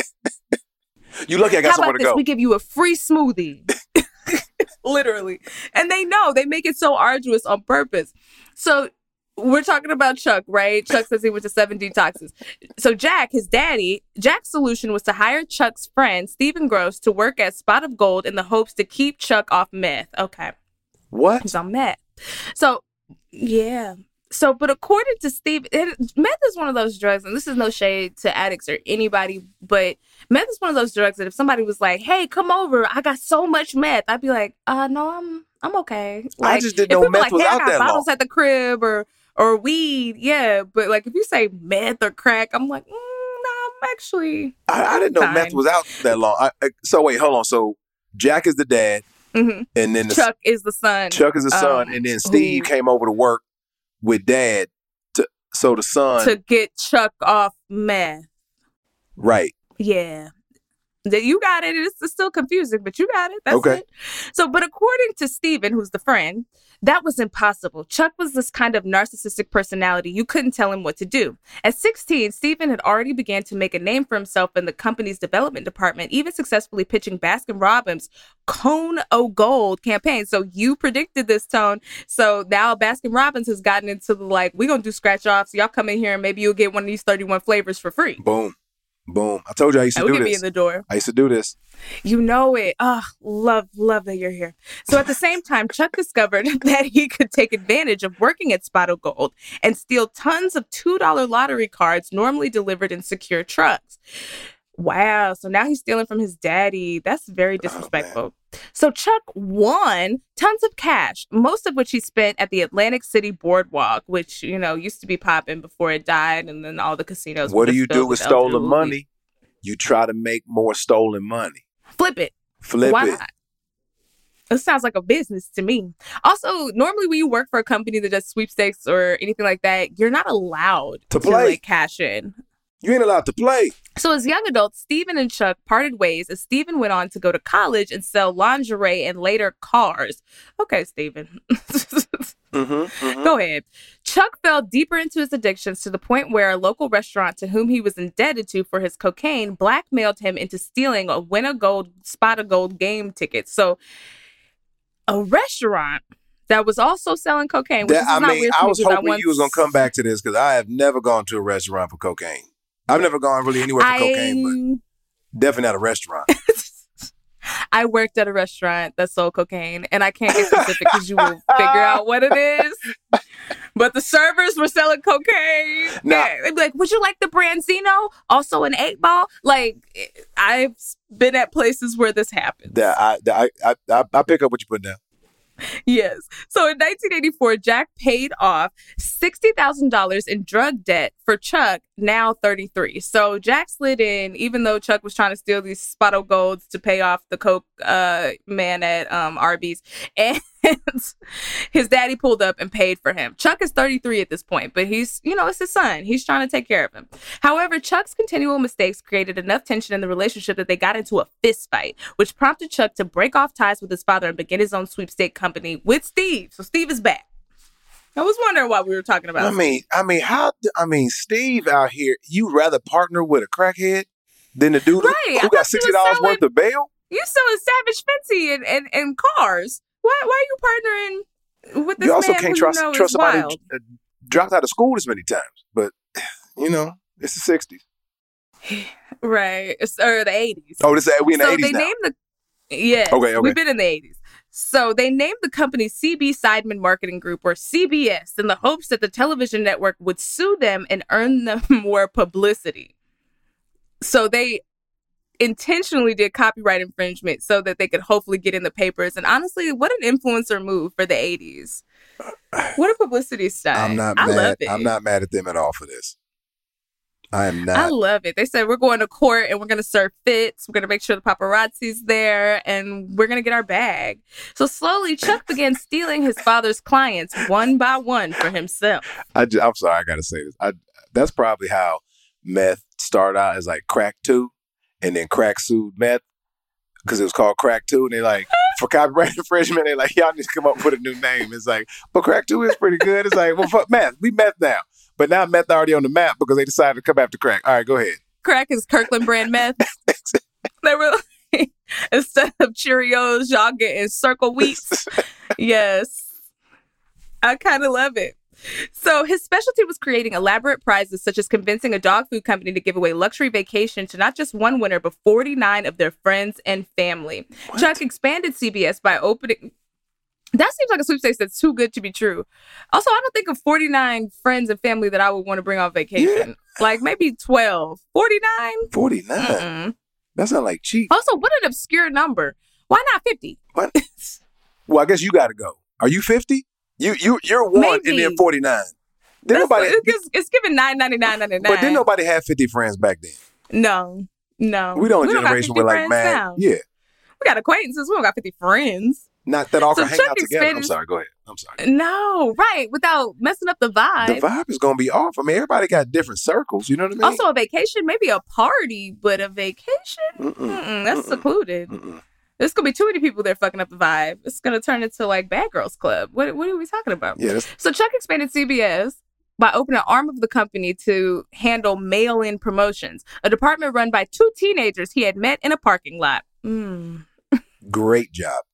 You lucky I got how somewhere about to this? go. We give you a free smoothie. Literally. And they know. They make it so arduous on purpose. So we're talking about Chuck, right? Chuck says he went to seven detoxes. So Jack, his daddy, Jack's solution was to hire Chuck's friend, Stephen Gross, to work at Spot of Gold in the hopes to keep Chuck off meth. Okay. What? He's on meth. So, yeah. So, but according to Steve, it, meth is one of those drugs, and this is no shade to addicts or anybody, but meth is one of those drugs that if somebody was like, hey, come over, I got so much meth, I'd be like, uh, no, I'm I'm okay. Like, I just didn't if know people meth like, was hey, out I got that bottles long. at the crib or or weed, yeah. But like if you say meth or crack, I'm like, mm, nah, I'm actually I, I didn't know fine. meth was out that long. I, I, so wait, hold on. So Jack is the dad, Mm-hmm. and then the, Chuck is the son. Chuck is the son, um, and then Steve who- came over to work with dad. To so the son, to get Chuck off meth. right? Yeah. That you got it. It's, it's still confusing, but you got it. That's Okay. it. So, but according to Steven, who's the friend, that was impossible. Chuck was this kind of narcissistic personality. You couldn't tell him what to do. At sixteen, Steven had already began to make a name for himself in the company's development department, even successfully pitching Baskin Robbins' Cone O Gold campaign. So you predicted this, Tone. So now Baskin Robbins has gotten into the like, we're going to do scratch offs. Y'all come in here and maybe you'll get one of these thirty-one flavors for free. Boom, boom. I told you I used to And do we'll get me this. in the door. I used to do this. You know it. Oh, love, love that you're here. So at the same time, Chuck discovered that he could take advantage of working at Spot of Gold and steal tons of two dollar lottery cards normally delivered in secure trucks. Wow. So now he's stealing from his daddy. That's very disrespectful. Oh, so Chuck won tons of cash, most of which he spent at the Atlantic City Boardwalk, which, you know, used to be popping before it died. And then all the casinos. What were do just you do filled with elderly. stolen money? You try to make more stolen money. Flip it. Flip Why it. not? It sounds like a business to me. Also, normally when you work for a company that does sweepstakes or anything like that, you're not allowed To to, play. like, cash in. You ain't allowed to play. So as young adults, Stephen and Chuck parted ways as Stephen went on to go to college and sell lingerie and later cars. Okay, Stephen. Mm-hmm, mm-hmm. Go ahead. Chuck fell deeper into his addictions to the point where a local restaurant to whom he was indebted to for his cocaine blackmailed him into stealing a win a gold, spot a gold game ticket. So a restaurant that was also selling cocaine, which That, is I not mean, weird to I me was because hoping once- you was going to come back to this because I have never gone to a restaurant for cocaine. I've never gone really anywhere for I... cocaine, but definitely not a restaurant. I worked at a restaurant that sold cocaine, and I can't get specific because you will figure out what it is. But the servers were selling cocaine. Now- Yeah, they'd be like, would you like the Branzino? Also an eight ball? Like, I've been at places where this happens. That I, that I, I, I pick up what you put down. Yes. So in nineteen eighty-four, Jack paid off sixty thousand dollars in drug debt for Chuck, now thirty-three. So Jack slid in, even though Chuck was trying to steal these spot o' golds to pay off the coke uh, man at um, Arby's. And his daddy pulled up and paid for him. Chuck is thirty-three at this point, but he's, you know, it's his son. He's trying to take care of him. However, Chuck's continual mistakes created enough tension in the relationship that they got into a fist fight, which prompted Chuck to break off ties with his father and begin his own sweepstake company with Steve. So Steve is back. I was wondering why we were talking about I mean, I mean, how? I mean, Steve out here, you rather partner with a crackhead than the dude Right, I who thought got you sixty were dollars selling- worth of bail? You selling Savage Fenty and, and, and cars. Why why are you partnering with this You also man can't who trust you know trust is somebody wild? who uh, dropped out of school this many times. But you know, it's the sixties. Right. It's, or the eighties. Oh, this we in the so eighties they now. named the yeah. Okay, okay. We've been in the eighties. So they named the company C B Sideman Marketing Group, or C B S, in the hopes that the television network would sue them and earn them more publicity. So they intentionally did copyright infringement so that they could hopefully get in the papers. And honestly, what an influencer move for the eighties. What a publicity stunt. I'm not I mad. love it. I'm not mad at them at all for this. I am not. I love it. They said we're going to court and we're going to serve fits. We're going to make sure the paparazzi's there and we're going to get our bag. So slowly, Chuck began stealing his father's clients one by one for himself. I just, I'm sorry, I gotta say this. I, that's probably how meth started out as like crack two, and then crack sued meth because it was called crack two, and they like for copyright infringement, they like y'all need to come up with a new name. It's like, but crack two is pretty good. It's like, well, fuck meth, we meth now, but now meth already on the map because they decided to come after crack. All right, go ahead. Crack is Kirkland brand meth. They were like, instead of Cheerios, y'all getting Circle Wheats. Yes. I kind of love it. So his specialty was creating elaborate prizes, such as convincing a dog food company to give away luxury vacation to not just one winner, but forty-nine of their friends and family. What? Chuck expanded C B S by opening... That seems like a sweepstakes that's too good to be true. Also, I don't think of forty-nine friends and family that I would want to bring on vacation. Yeah. Like maybe twelve. forty-nine? forty-nine. Mm-mm. That's not like cheap. Also, what an obscure number. Why not fifty? What? Well, I guess you got to go. Are you fifty? You you you're one and Maybe. then forty-nine. Did That's- nobody? it's, it's giving nine ninety-nine ninety-nine. But didn't nobody have fifty friends back then? No, no. We don't got generation fifty with like friends mad. now. Yeah. We got acquaintances. We don't got fifty friends. Not that all So can hang Chuck out together. I'm expanded- sorry. Go ahead. I'm sorry. No, right. Without messing up the vibe. The vibe is going to be off. I mean, everybody got different circles. You know what I mean? Also, a vacation, maybe a party, but a vacation? Mm-mm. Mm-mm, that's Mm-mm. secluded. Mm-mm. There's going to be too many people there fucking up the vibe. It's going to turn into like Bad Girls Club. What, what are we talking about? Yeah, that's, So Chuck expanded C B S by opening an arm of the company to handle mail-in promotions, a department run by two teenagers he had met in a parking lot. Mm. great job.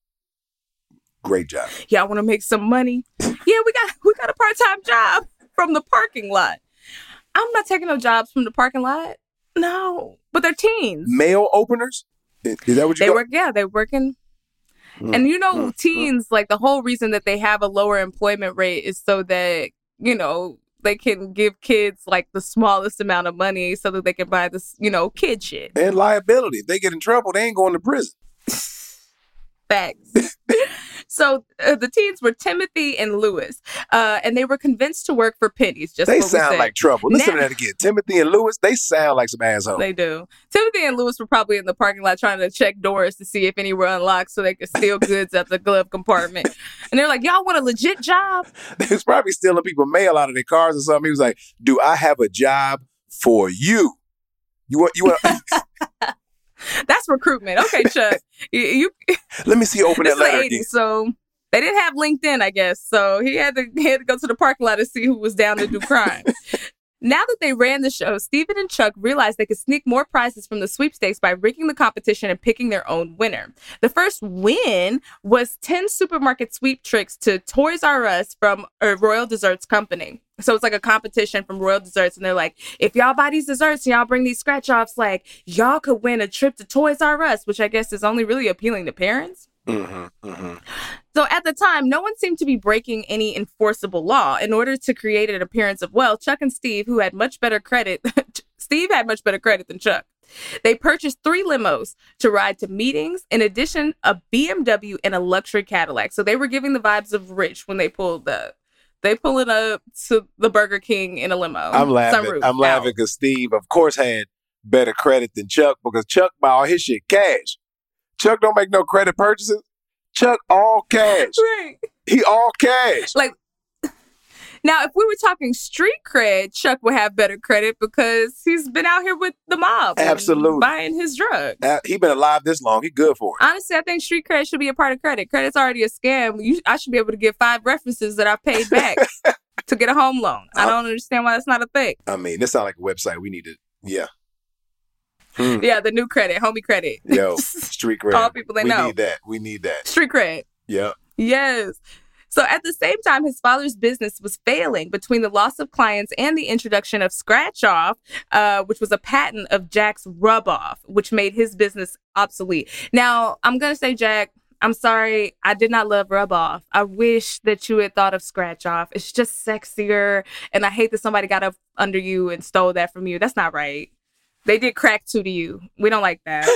Great job. Y'all want to make some money? Yeah, we got we got a part-time job from the parking lot. I'm not taking no jobs from the parking lot. No, but they're teens. Mail openers? Is is that what you They got? work, yeah, they're working. Mm, And you know, mm, teens, like the whole reason that they have a lower employment rate is so that, you know, they can give kids like the smallest amount of money so that they can buy this, you know, kid shit. And liability. If they get in trouble, they ain't going to prison. Facts. So uh, the teens were Timothy and Lewis, uh, and they were convinced to work for pennies. Just they what sound we said. like trouble. Listen Now- to that again. Timothy and Lewis, they sound like some assholes. They do. Timothy and Lewis were probably in the parking lot trying to check doors to see if any were unlocked so they could steal goods out the glove compartment. And they're like, y'all want a legit job? They was probably stealing people mail out of their cars or something. He was like, do I have a job for you? You want, you want, That's recruitment. Okay, Chuck. you, you let me see you open This that is the letter again. eighties, so they didn't have LinkedIn, I guess. So he had to he had to go to the parking lot to see who was down to do crime. Now that they ran the show, Steven and Chuck realized they could sneak more prizes from the sweepstakes by rigging the competition and picking their own winner. The first win was ten supermarket sweep tricks to Toys R Us from a Royal Desserts company. So it's like a competition from Royal Desserts, and they're like, if y'all buy these desserts and y'all bring these scratch-offs, like, y'all could win a trip to Toys R Us, which I guess is only really appealing to parents. Mm-hmm, mm-hmm. So at the time, no one seemed to be breaking any enforceable law. In order to create an appearance of wealth, Chuck and Steve, who had much better credit, Steve had much better credit than Chuck. They purchased three limos to ride to meetings, in addition, a B M W and a luxury Cadillac. So they were giving the vibes of rich when they pulled the, they pulling up to the Burger King in a limo. I'm laughing. Sunroof I'm laughing out. because Steve, of course, had better credit than Chuck because Chuck buy all his shit cash. Chuck don't make no credit purchases. Chuck all cash. Right. He all cash. Like, now, if we were talking street cred, Chuck would have better credit because he's been out here with the mob. and Absolutely. Buying his drugs. Uh, he been alive this long. He good for it. Honestly, I think street cred should be a part of credit. Credit's already a scam. You, I should be able to get five references that I paid back to get a home loan. I don't understand why that's not a thing. I mean, this sounds like a website. We need to, yeah. Hmm. Yeah, the new credit, homie credit. Yo, street cred. All people they we know. need that. We need that. Street cred. Yeah. Yes. So at the same time, his father's business was failing between the loss of clients and the introduction of Scratch Off, uh, which was a patent of Jack's Rub Off, which made his business obsolete. Now, I'm going to say, Jack, I'm sorry. I did not love Rub Off. I wish that you had thought of Scratch Off. It's just sexier. And I hate that somebody got up under you and stole that from you. That's not right. They did crack two to you. We don't like that.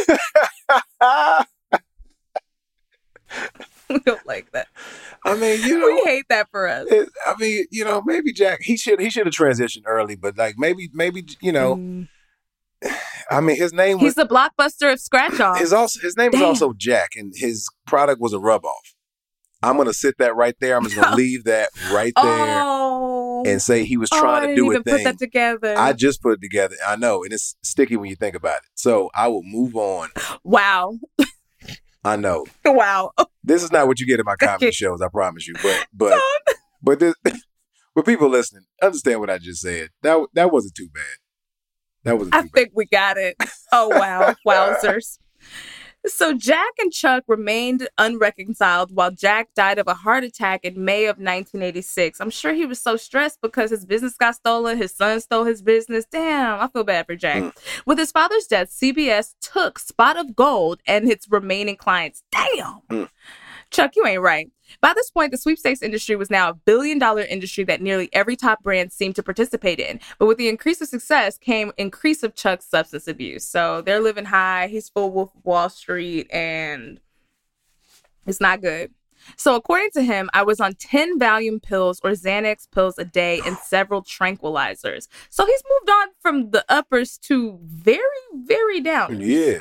We don't like that. I mean, you know, We hate that for us. it, I mean, you know, maybe Jack, he should he should have transitioned early, but like maybe maybe you know, Mm. I mean, his name was He's the blockbuster of Scratch Off. his also his name was Damn. also Jack, and his product was a rub off. I'm gonna sit that right there. I'm just gonna leave that right there Oh. and say he was Oh, I trying to didn't do even a thing. put that together. I just put it together. I know, and it's sticky when you think about it. So I will move on. Wow. I know. Wow. This is not what you get in my comedy shows, I promise you. But but but this, but people listening, understand what I just said. That that wasn't too bad. That wasn't I too think we got it. Oh, wow. Wowzers. So Jack and Chuck remained unreconciled while Jack died of a heart attack in May of nineteen eighty-six. I'm sure he was so stressed because his business got stolen. His son stole his business. Damn, I feel bad for Jack. Mm. With his father's death, C B S took Spot of Gold and its remaining clients. Damn. Mm. Chuck, you ain't right. By this point, the sweepstakes industry was now a billion dollar industry that nearly every top brand seemed to participate in. But with the increase of success came increase of Chuck's substance abuse. So they're living high. He's full Wolf of Wall Street, and it's not good. So according to him, I was on ten Valium pills or Xanax pills a day and several tranquilizers. So he's moved on from the uppers to very, very down. Yeah.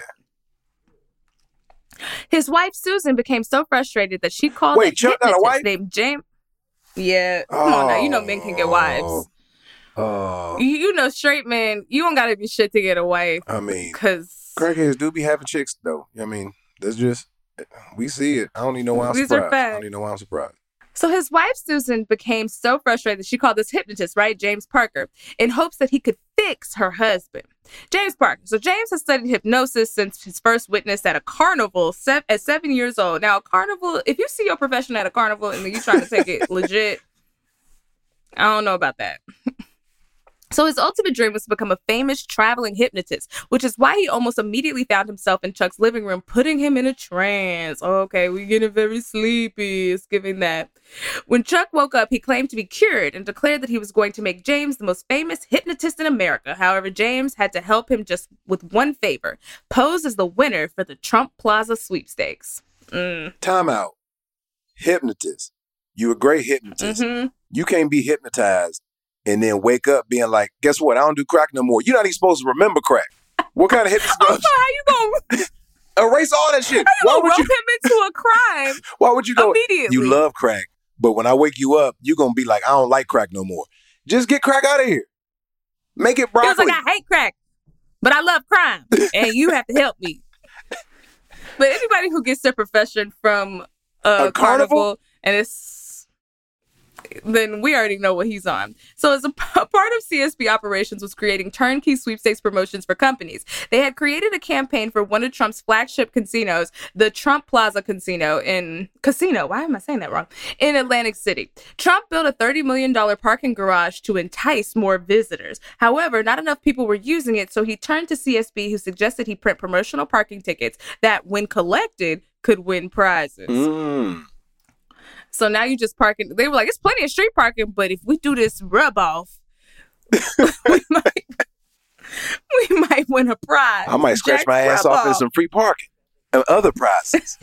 His wife, Susan, became so frustrated that she called Wait, a Chuck got a hypnotist wife? named James. Yeah, come on now. You know men can get wives. Oh, You, you know straight men, you don't got to be shit to get a wife. I mean, Because crackheads do be having chicks though. I mean, that's just we see it. I don't even know why I'm These are surprised. I facts. don't even know why I'm surprised. So his wife, Susan, became so frustrated that she called this hypnotist, right, James Parker, in hopes that he could fix her husband. James Parker. So James has studied hypnosis since his first witness at a carnival se- at seven years old. Now, a carnival, if you see your profession at a carnival and then you're trying to take it legit, I don't know about that. So his ultimate dream was to become a famous traveling hypnotist, which is why he almost immediately found himself in Chuck's living room, putting him in a trance. Okay, we're getting very sleepy. It's giving that. When Chuck woke up, he claimed to be cured and declared that he was going to make James the most famous hypnotist in America. However, James had to help him just with one favor: pose as the winner for the Trump Plaza sweepstakes. Mm. Time out. hypnotist. You a great hypnotist. Mm-hmm. You can't be hypnotized and then wake up being like, guess what? I don't do crack no more. You're not even supposed to remember crack. What kind of hypnotist? Also, how you gonna erase all that shit? how you Why gonna would rope you? him into a crime? Why would you go? Immediately. You love crack, but when I wake you up, you're gonna be like, I don't like crack no more. Just get crack out of here. Make it He was broccoli. like, I hate crack, but I love crime, and you have to help me. But anybody who gets their profession from uh, A carnival? carnival, and it's then we already know what he's on. So as a, a part of C S B operations was creating turnkey sweepstakes promotions for companies. They had created a campaign for one of Trump's flagship casinos, the Trump Plaza Casino in Casino. Why am I saying that wrong? In Atlantic City. Trump built a thirty million dollars parking garage to entice more visitors. However, not enough people were using it, so he turned to C S B, who suggested he print promotional parking tickets that, when collected, could win prizes. Mm. So now you just parking. They were like, it's plenty of street parking, but if we do this rub off, we might we might win a prize. I might scratch Jack's my ass rub off in some free parking and other prizes.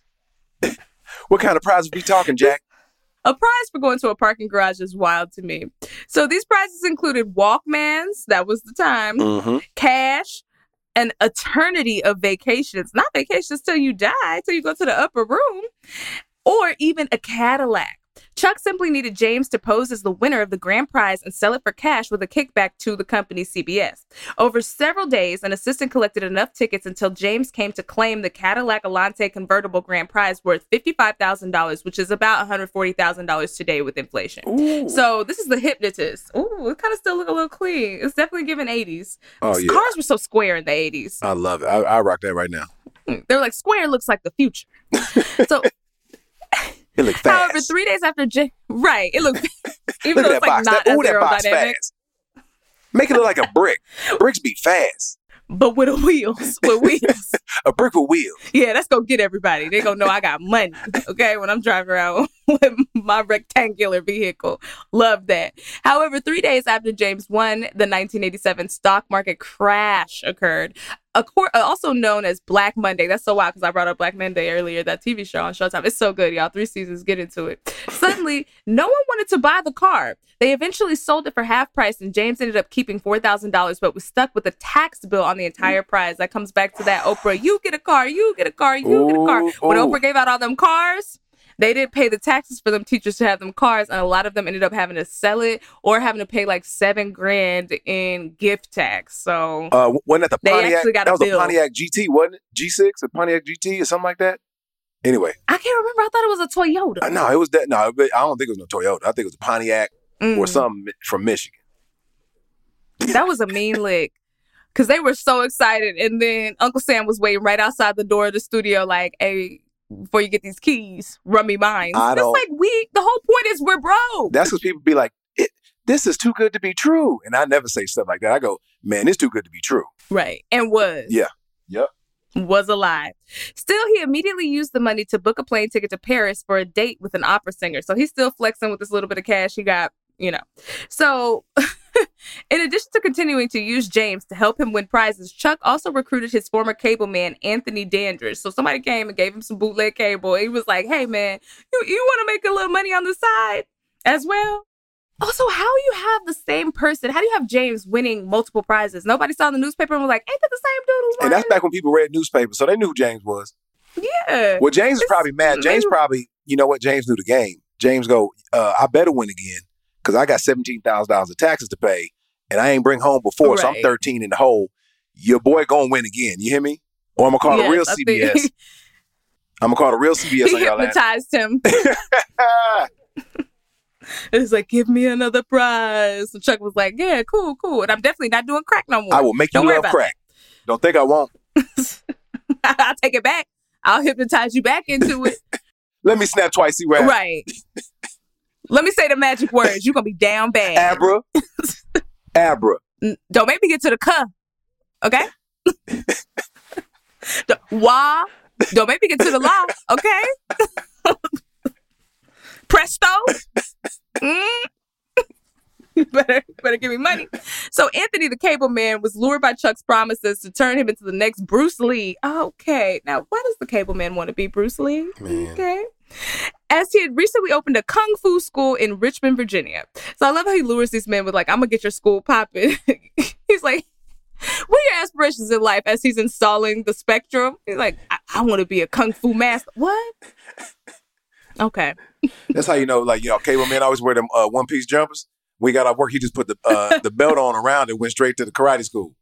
What kind of prize are we talking, Jack? A prize for going to a parking garage is wild to me. So these prizes included Walkmans, that was the time, Mm-hmm. cash, an eternity of vacations, not vacations till you die, till you go to the upper room, or even a Cadillac. Chuck simply needed James to pose as the winner of the grand prize and sell it for cash with a kickback to the company C B S. Over several days, an assistant collected enough tickets until James came to claim the Cadillac Alante convertible grand prize worth fifty-five thousand dollars, which is about one hundred forty thousand dollars today with inflation. Ooh. So this is the hypnotist. Ooh, it kind of still look a little clean. It's definitely giving eighties. Oh, yeah. Cars were so square in the eighties. I love it. I, I rock that right now. They're like, square looks like the future. So... It look fast. However, three days after J- right, it looked even Look though at that it's like box. not That, ooh, that box aerodynamic, fast. Make it look like a brick. Bricks be fast. but with a wheels, with wheels. A brick with wheels. Yeah, that's gonna get everybody. They gonna know I got money. Okay, when I'm driving around with my rectangular vehicle, love that. However, three days after James won, the nineteen eighty-seven stock market crash occurred. A court, also known as Black Monday. That's so wild because I brought up Black Monday earlier, that T V show on Showtime. It's so good, y'all. Three seasons, get into it. Suddenly, no one wanted to buy the car. They eventually sold it for half price, and James ended up keeping four thousand dollars, but was stuck with a tax bill on the entire prize. That comes back to that Oprah, you get a car, you get a car, you get a car. Ooh, When ooh. Oprah gave out all them cars, they didn't pay the taxes for them teachers to have them cars, and a lot of them ended up having to sell it or having to pay like seven grand in gift tax. So Uh, wasn't that the They Pontiac? actually got that a was bill. a Pontiac G T, wasn't it? G six, a Pontiac G T or something like that? Anyway. I can't remember. I thought it was a Toyota. Uh, no, it was that. No, but I don't think it was no Toyota. I think it was a Pontiac Mm. or something from Michigan. That was a mean lick. Because they were so excited. And then Uncle Sam was waiting right outside the door of the studio like, hey, before you get these keys, run me mine. I It's don't- like, we, the whole point is we're broke. That's because people be like, it, this is too good to be true. And I never say stuff like that. I go, man, it's too good to be true. Right. And was. Yeah. Yep. Was alive. Still, he immediately used the money to book a plane ticket to Paris for a date with an opera singer. So he's still flexing with this little bit of cash he got, you know. So in addition to continuing to use James to help him win prizes, Chuck also recruited his former cable man, Anthony Dandridge. So somebody came and gave him some bootleg cable. He was like, hey, man, you, you want to make a little money on the side as well? Also, how you have the same person? How do you have James winning multiple prizes? Nobody saw in the newspaper and was like, ain't that the same dude who won? And that's back when people read newspapers, so they knew who James was. Yeah. Well, James is It's- probably mad. James maybe- probably, you know what? James knew the game. James go, uh, I better win again because I got seventeen thousand dollars of taxes to pay and I ain't bring home before, so I'm Right. thirteen in the hole. Your boy gonna win again. You hear me? Or I'm gonna call Yes, the real I C B S. think- I'm gonna call the real C B S He on y'all ass. hypnotized him. It's like, give me another prize. And Chuck was like, yeah, cool, cool. And I'm definitely not doing crack no more. I will make you Don't worry love about crack. Don't think I won't. I'll take it back. I'll hypnotize you back into it. Let me snap twice, see what Right. Let me say the magic words. You're going to be down bad. Abra. Abra. N- Don't make me get to the cuh. Okay? The wah. Don't make me get to the law. Okay? Presto. Mm. You better, better give me money. So Anthony, the cable man, was lured by Chuck's promises to turn him into the next Bruce Lee. Okay. Now, why does the cable man want to be Bruce Lee? Man. Okay. as he had recently opened a kung fu school in Richmond, Virginia. So I love how he lures these men with like, I'm gonna get your school popping. He's like, what are your aspirations in life? As he's installing the spectrum, he's like, I, I want to be a kung fu master. What? Okay. That's how you know, like, you know, cable men always wear them uh, one piece jumpers. We got our work. He just put the uh, the belt on around it, went straight to the karate school.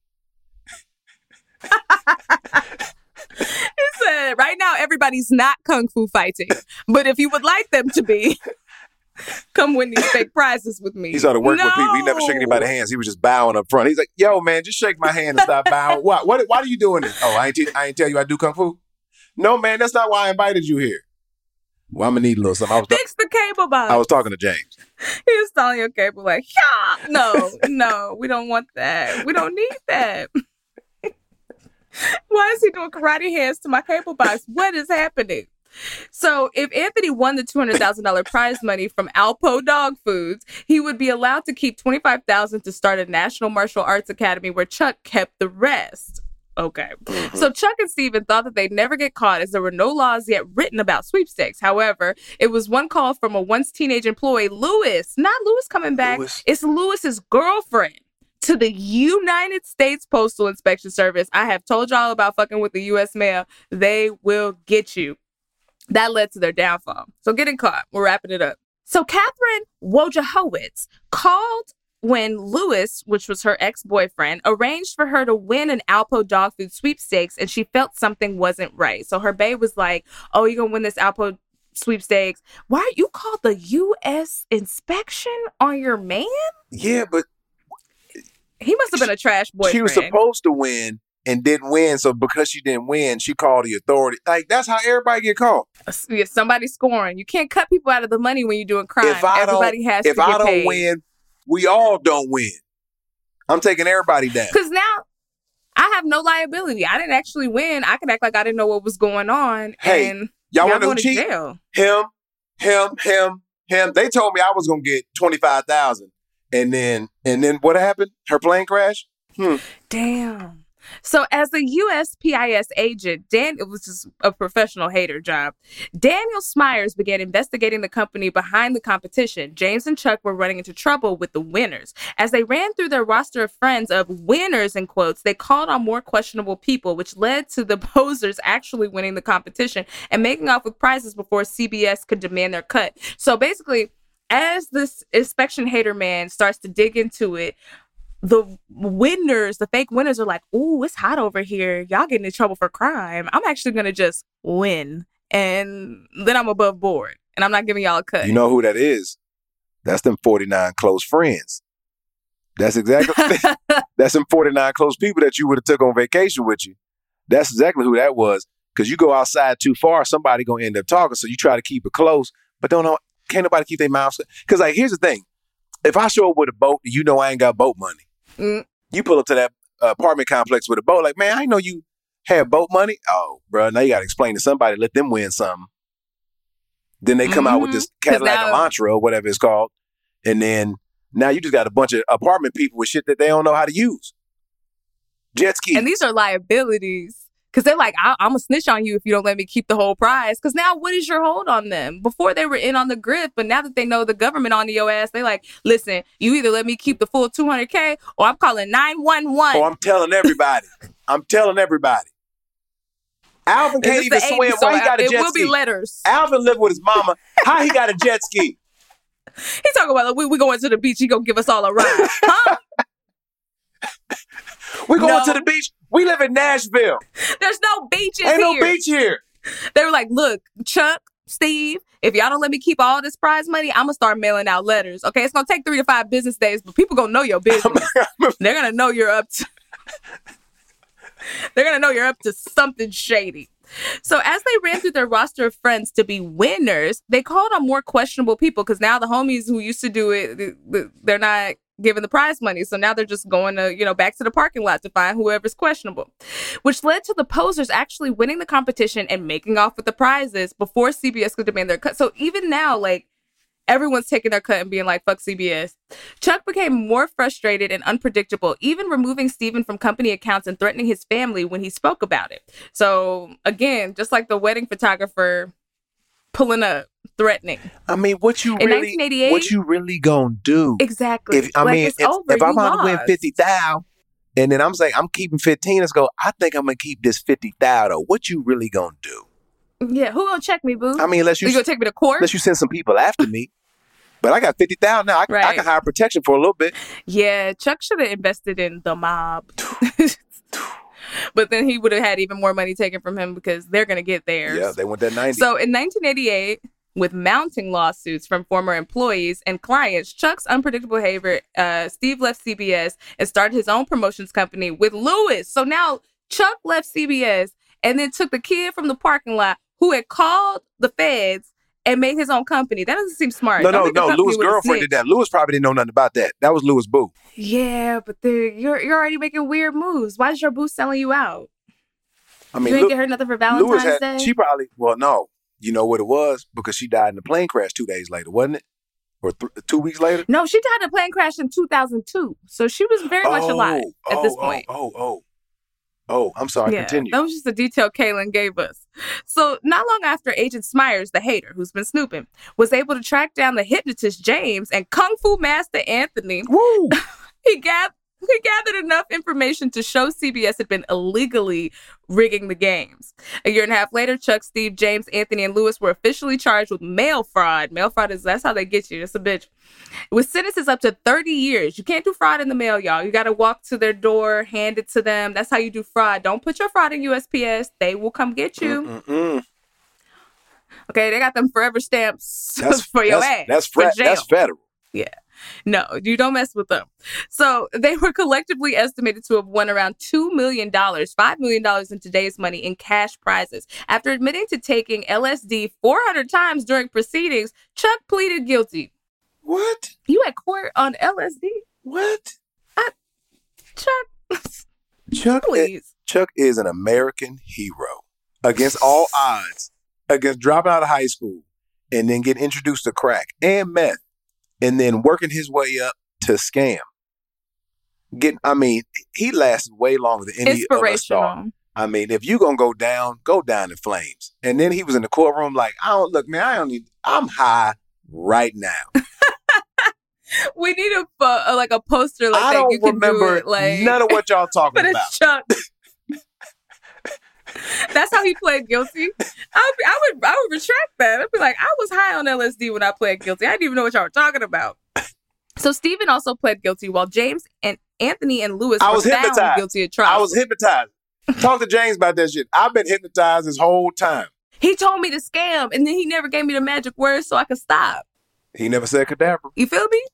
He said, right now, everybody's not kung fu fighting. But if you would like them to be, come win these fake prizes with me. He started working no. with people. He never shook anybody's hands. He was just bowing up front. He's like, yo, man, just shake my hand and stop bowing. What? What? Why are you doing this? Oh, I ain't, t- I ain't tell you I do kung fu? No, man, that's not why I invited you here. Well, I'm going to need a little something. I was Fix the cable box. I was talking to James. He was telling your cable like, yeah, no, no, we don't want that. We don't need that. Why is he doing karate hands to my cable box? What is happening? So if Anthony won the two hundred thousand dollars prize money from Alpo Dog Foods, he would be allowed to keep twenty-five thousand dollars to start a National Martial Arts Academy where Chuck kept the rest. Okay. Mm-hmm. So Chuck and Steven thought that they'd never get caught as there were no laws yet written about sweepstakes. However, it was one call from a once teenage employee, Lewis, not Lewis coming back. Lewis. It's Lewis's girlfriend, to the United States Postal Inspection Service. I have told y'all about fucking with the U S mail. They will get you. That led to their downfall. So getting caught. We're wrapping it up. So Catherine Wojciechowicz called when Lewis, which was her ex-boyfriend, arranged for her to win an Alpo dog food sweepstakes, and she felt something wasn't right. So her bae was like, oh, you're going to win this Alpo sweepstakes. Why you called the U S inspection on your man? Yeah, but he must have been a trash boyfriend. She was supposed to win and didn't win, so because she didn't win, she called the authority. Like, that's how everybody get caught. Yeah, somebody scoring. You can't cut people out of the money when you're doing crime. If I Everybody has if to get I don't paid. win, we all don't win. I'm taking everybody down. Because now I have no liability. I didn't actually win. I can act like I didn't know what was going on. Hey, and y'all y'all want to going to cheat? jail. Him, him, him, him. They told me I was gonna get twenty-five thousand, and then and then what happened? Her plane crashed. Hmm. Damn. So as a U S P I S agent, Dan, it was just a professional hater job. Daniel Smyers began investigating the company behind the competition. James and Chuck were running into trouble with the winners. As they ran through their roster of friends of winners, in quotes, they called on more questionable people, which led to the posers actually winning the competition and making off with prizes before C B S could demand their cut. So basically, as this inspection hater man starts to dig into it, the winners, the fake winners are like, ooh, it's hot over here. Y'all getting in trouble for crime. I'm actually going to just win. And then I'm above board. And I'm not giving y'all a cut. You know who that is? That's them forty-nine close friends. That's exactly, that's them forty-nine close people that you would have took on vacation with you. That's exactly who that was. Because you go outside too far, somebody going to end up talking. So you try to keep it close, but don't know, can't nobody keep their mouths. Because like, here's the thing. If I show up with a boat, you know I ain't got boat money. Mm. You pull up to that uh, apartment complex with a boat, like, man, I didn't know you had boat money. Oh, bro, now you got to explain to somebody, let them win something. Then they come mm-hmm. out with this Cadillac now- Elantra or whatever it's called. And then now you just got a bunch of apartment people with shit that they don't know how to use. Jet skis. And these are liabilities. Because they're like, I- I'm going to snitch on you if you don't let me keep the whole prize. Because now what is your hold on them? Before they were in on the grift, but now that they know the government on your ass, they like, listen, you either let me keep the full two hundred K or I'm calling nine one one. Oh, I'm telling everybody. I'm telling everybody. Alvin can't even swim. Why so he got a jet ski? It will be letters. Alvin lived with his mama. How he got a jet ski? He's talking about, like, we, we going to the beach. He going to give us all a ride. Huh? We going no. to the beach. We live in Nashville. There's no beaches Ain't here. Ain't no beach here. They were like, look, Chuck, Steve, if y'all don't let me keep all this prize money, I'm going to start mailing out letters. Okay, it's going to take three to five business days, but people going to know your business. They're going to know you're up to... They're going to know you're up to something shady. So as they ran through their roster of friends to be winners, they called on more questionable people because now the homies who used to do it, they're not giving the prize money. So now they're just going to, you know, back to the parking lot to find whoever's questionable, which led to the posers actually winning the competition and making off with the prizes before C B S could demand their cut. So even now, like, everyone's taking their cut and being like, fuck C B S. Chuck became more frustrated and unpredictable, even removing Steven from company accounts and threatening his family when he spoke about it. So again, just like the wedding photographer pulling up, threatening. I mean, what you In really, nineteen eighty-eight, what you really gonna do? Exactly. If I like, mean, it's if, over. if I'm You going to win lost. fifty thousand, and then I'm saying I'm keeping fifteen, let's go. I think I'm gonna keep this fifty thousand. What you really gonna do? Yeah, who gonna check me, boo? I mean, unless you, you gonna take me to court? unless you send some people after me. But I got fifty thousand now. I, Right. I can hire protection for a little bit. Yeah, Chuck should have invested in the mob. But then he would have had even more money taken from him because they're going to get theirs. Yeah, they want that ninety. So in nineteen eighty-eight, with mounting lawsuits from former employees and clients, Chuck's unpredictable behavior, uh, Steve left C B S and started his own promotions company with Lewis. So now Chuck left C B S and then took the kid from the parking lot who had called the feds and made his own company. That doesn't seem smart. no, Don't no, think the no. company Lewis' would've girlfriend did snitched. that. Lewis probably didn't know nothing about that. That was Lewis' boo. Yeah, but the, you're you're already making weird moves. Why is your boo selling you out? I mean, you ain't Lu- get her nothing for Valentine's Lewis had, Day? she probably, well, no. You know what it was? Because she died in a plane crash two days later, wasn't it? Or th- two weeks later? No, she died in a plane crash in two thousand two. So she was very much Oh, alive at oh, this oh, point. Oh, oh, oh. I'm sorry. Yeah, Continue. that was just a detail Kaylin gave us. So not long after, Agent Smyers, the hater who's been snooping, was able to track down the hypnotist James and Kung Fu Master Anthony. Woo! He gathered He gathered enough information to show C B S had been illegally rigging the games. A year and a half later, Chuck, Steve, James, Anthony, and Lewis were officially charged with mail fraud. Mail fraud is, that's how they get you. It's a bitch. With sentences up to thirty years. You can't do fraud in the mail, y'all. You got to walk to their door, hand it to them. That's how you do fraud. Don't put your fraud in U S P S. They will come get you. Mm-mm-mm. Okay, they got them forever stamps That's, for your that's, ass. That's, for fra- jail. that's federal. Yeah. No, you don't mess with them. So they were collectively estimated to have won around two million dollars, five million dollars in today's money in cash prizes. After admitting to taking L S D four hundred times during proceedings, Chuck pleaded guilty. What? You at court on L S D? What? Chuck, Chuck, please. Chuck is an American hero against all odds, against dropping out of high school and then getting introduced to crack and meth and then working his way up to scam. Getting, I mean, he lasted way longer than any of us thought. Inspirational. I mean, if you gonna go down, go down in flames. And then he was in the courtroom like, I don't look, man, I don't need. I'm high right now. We need a uh, like a poster like I that. don't You can remember do it, like, none of what y'all talking but about. it's Chuck. That's how he pled guilty. I would, I would, I would retract that. I'd be like, I was high on L S D when I pled guilty. I didn't even know what y'all were talking about. So Stephen also pled guilty, while James and Anthony and Lewis I were was found hypnotized. guilty of trial. I was hypnotized. Talk to James about that shit. I've been hypnotized this whole time. He told me to scam, and then he never gave me the magic words so I could stop. He never said cadaver. You feel me?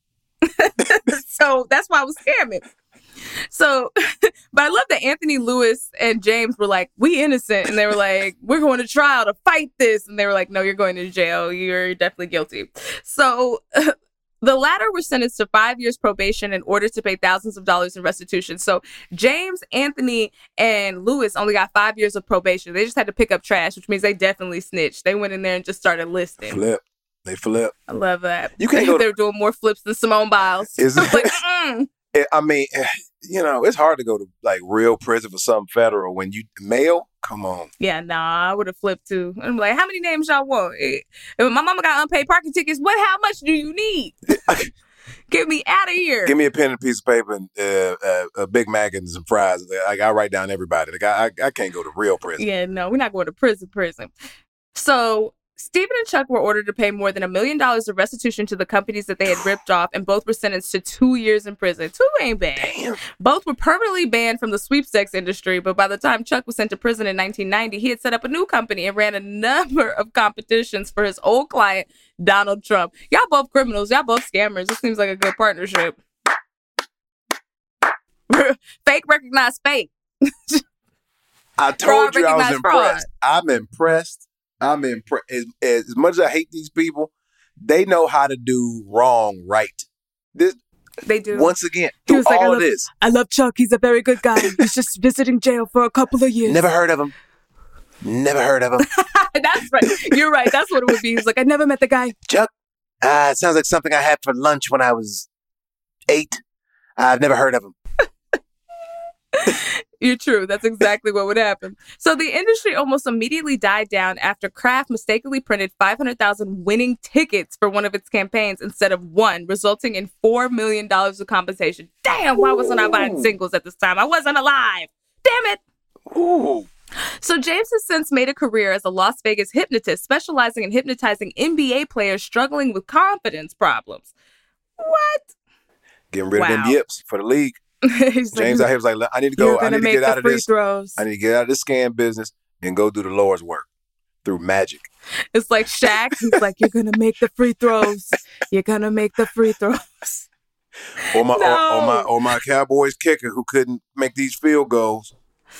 So that's why I was scamming. So, but I love that Anthony, Lewis, and James were like, we innocent. And they were like, we're going to trial to fight this. And they were like, no, you're going to jail. You're definitely guilty. So the latter were sentenced to five years probation in order to pay thousands of dollars in restitution. So James, Anthony, and Lewis only got five years of probation. They just had to pick up trash, which means they definitely snitched. They went in there and just started listing. Flip. They flip. I love that. You can't go to- They're doing more flips than Simone Biles. Is it? Like, mm-mm. I mean, you know, it's hard to go to like real prison for something federal when you mail. Come on. Yeah, nah, I would have flipped too. I'm like, how many names y'all want? If my mama got unpaid parking tickets, what? How much do you need? Get me out of here. Give me a pen and a piece of paper and uh, uh, a Big Mac and some fries. Like, I write down everybody. Like, I, I can't go to real prison. Yeah, no, we're not going to prison. Prison. So Stephen and Chuck were ordered to pay more than a million dollars of restitution to the companies that they had ripped off, and both were sentenced to two years in prison. Two ain't bad. Damn. Both were permanently banned from the sweepstakes industry, but by the time Chuck was sent to prison in nineteen ninety, he had set up a new company and ran a number of competitions for his old client, Donald Trump. Y'all both criminals. Y'all both scammers. This seems like a good partnership. Fake recognize fake. I told Fraud you I was recognize impressed. fraud. I'm impressed. I'm impressed. As, as much as I hate these people, they know how to do wrong right. This They do. once again He through was like, all I of love, this. I love Chuck. He's a very good guy. He's just visiting jail for a couple of years. Never heard of him. Never heard of him. That's right. You're right. That's what it would be. He's like, I never met the guy. Chuck, uh, it sounds like something I had for lunch when I was eight. I've never heard of him. You're true. That's exactly what would happen. So the industry almost immediately died down after Kraft mistakenly printed five hundred thousand winning tickets for one of its campaigns instead of one, resulting in four million dollars of compensation. Damn, why wasn't I buying singles at this time? I wasn't alive. Damn it. Ooh. So James has since made a career as a Las Vegas hypnotist, specializing in hypnotizing N B A players struggling with confidence problems. What? Getting rid Wow. of them yips for the league. He's James like, out here was like, I need to go. You're I gonna need to make get the out of free this. throws. I need to get out of this scam business and go do the Lord's work through magic. It's like Shaq. He's like, you're gonna make the free throws. You're gonna make the free throws. Or my, No. or, or my, or my Cowboys kicker who couldn't make these field goals.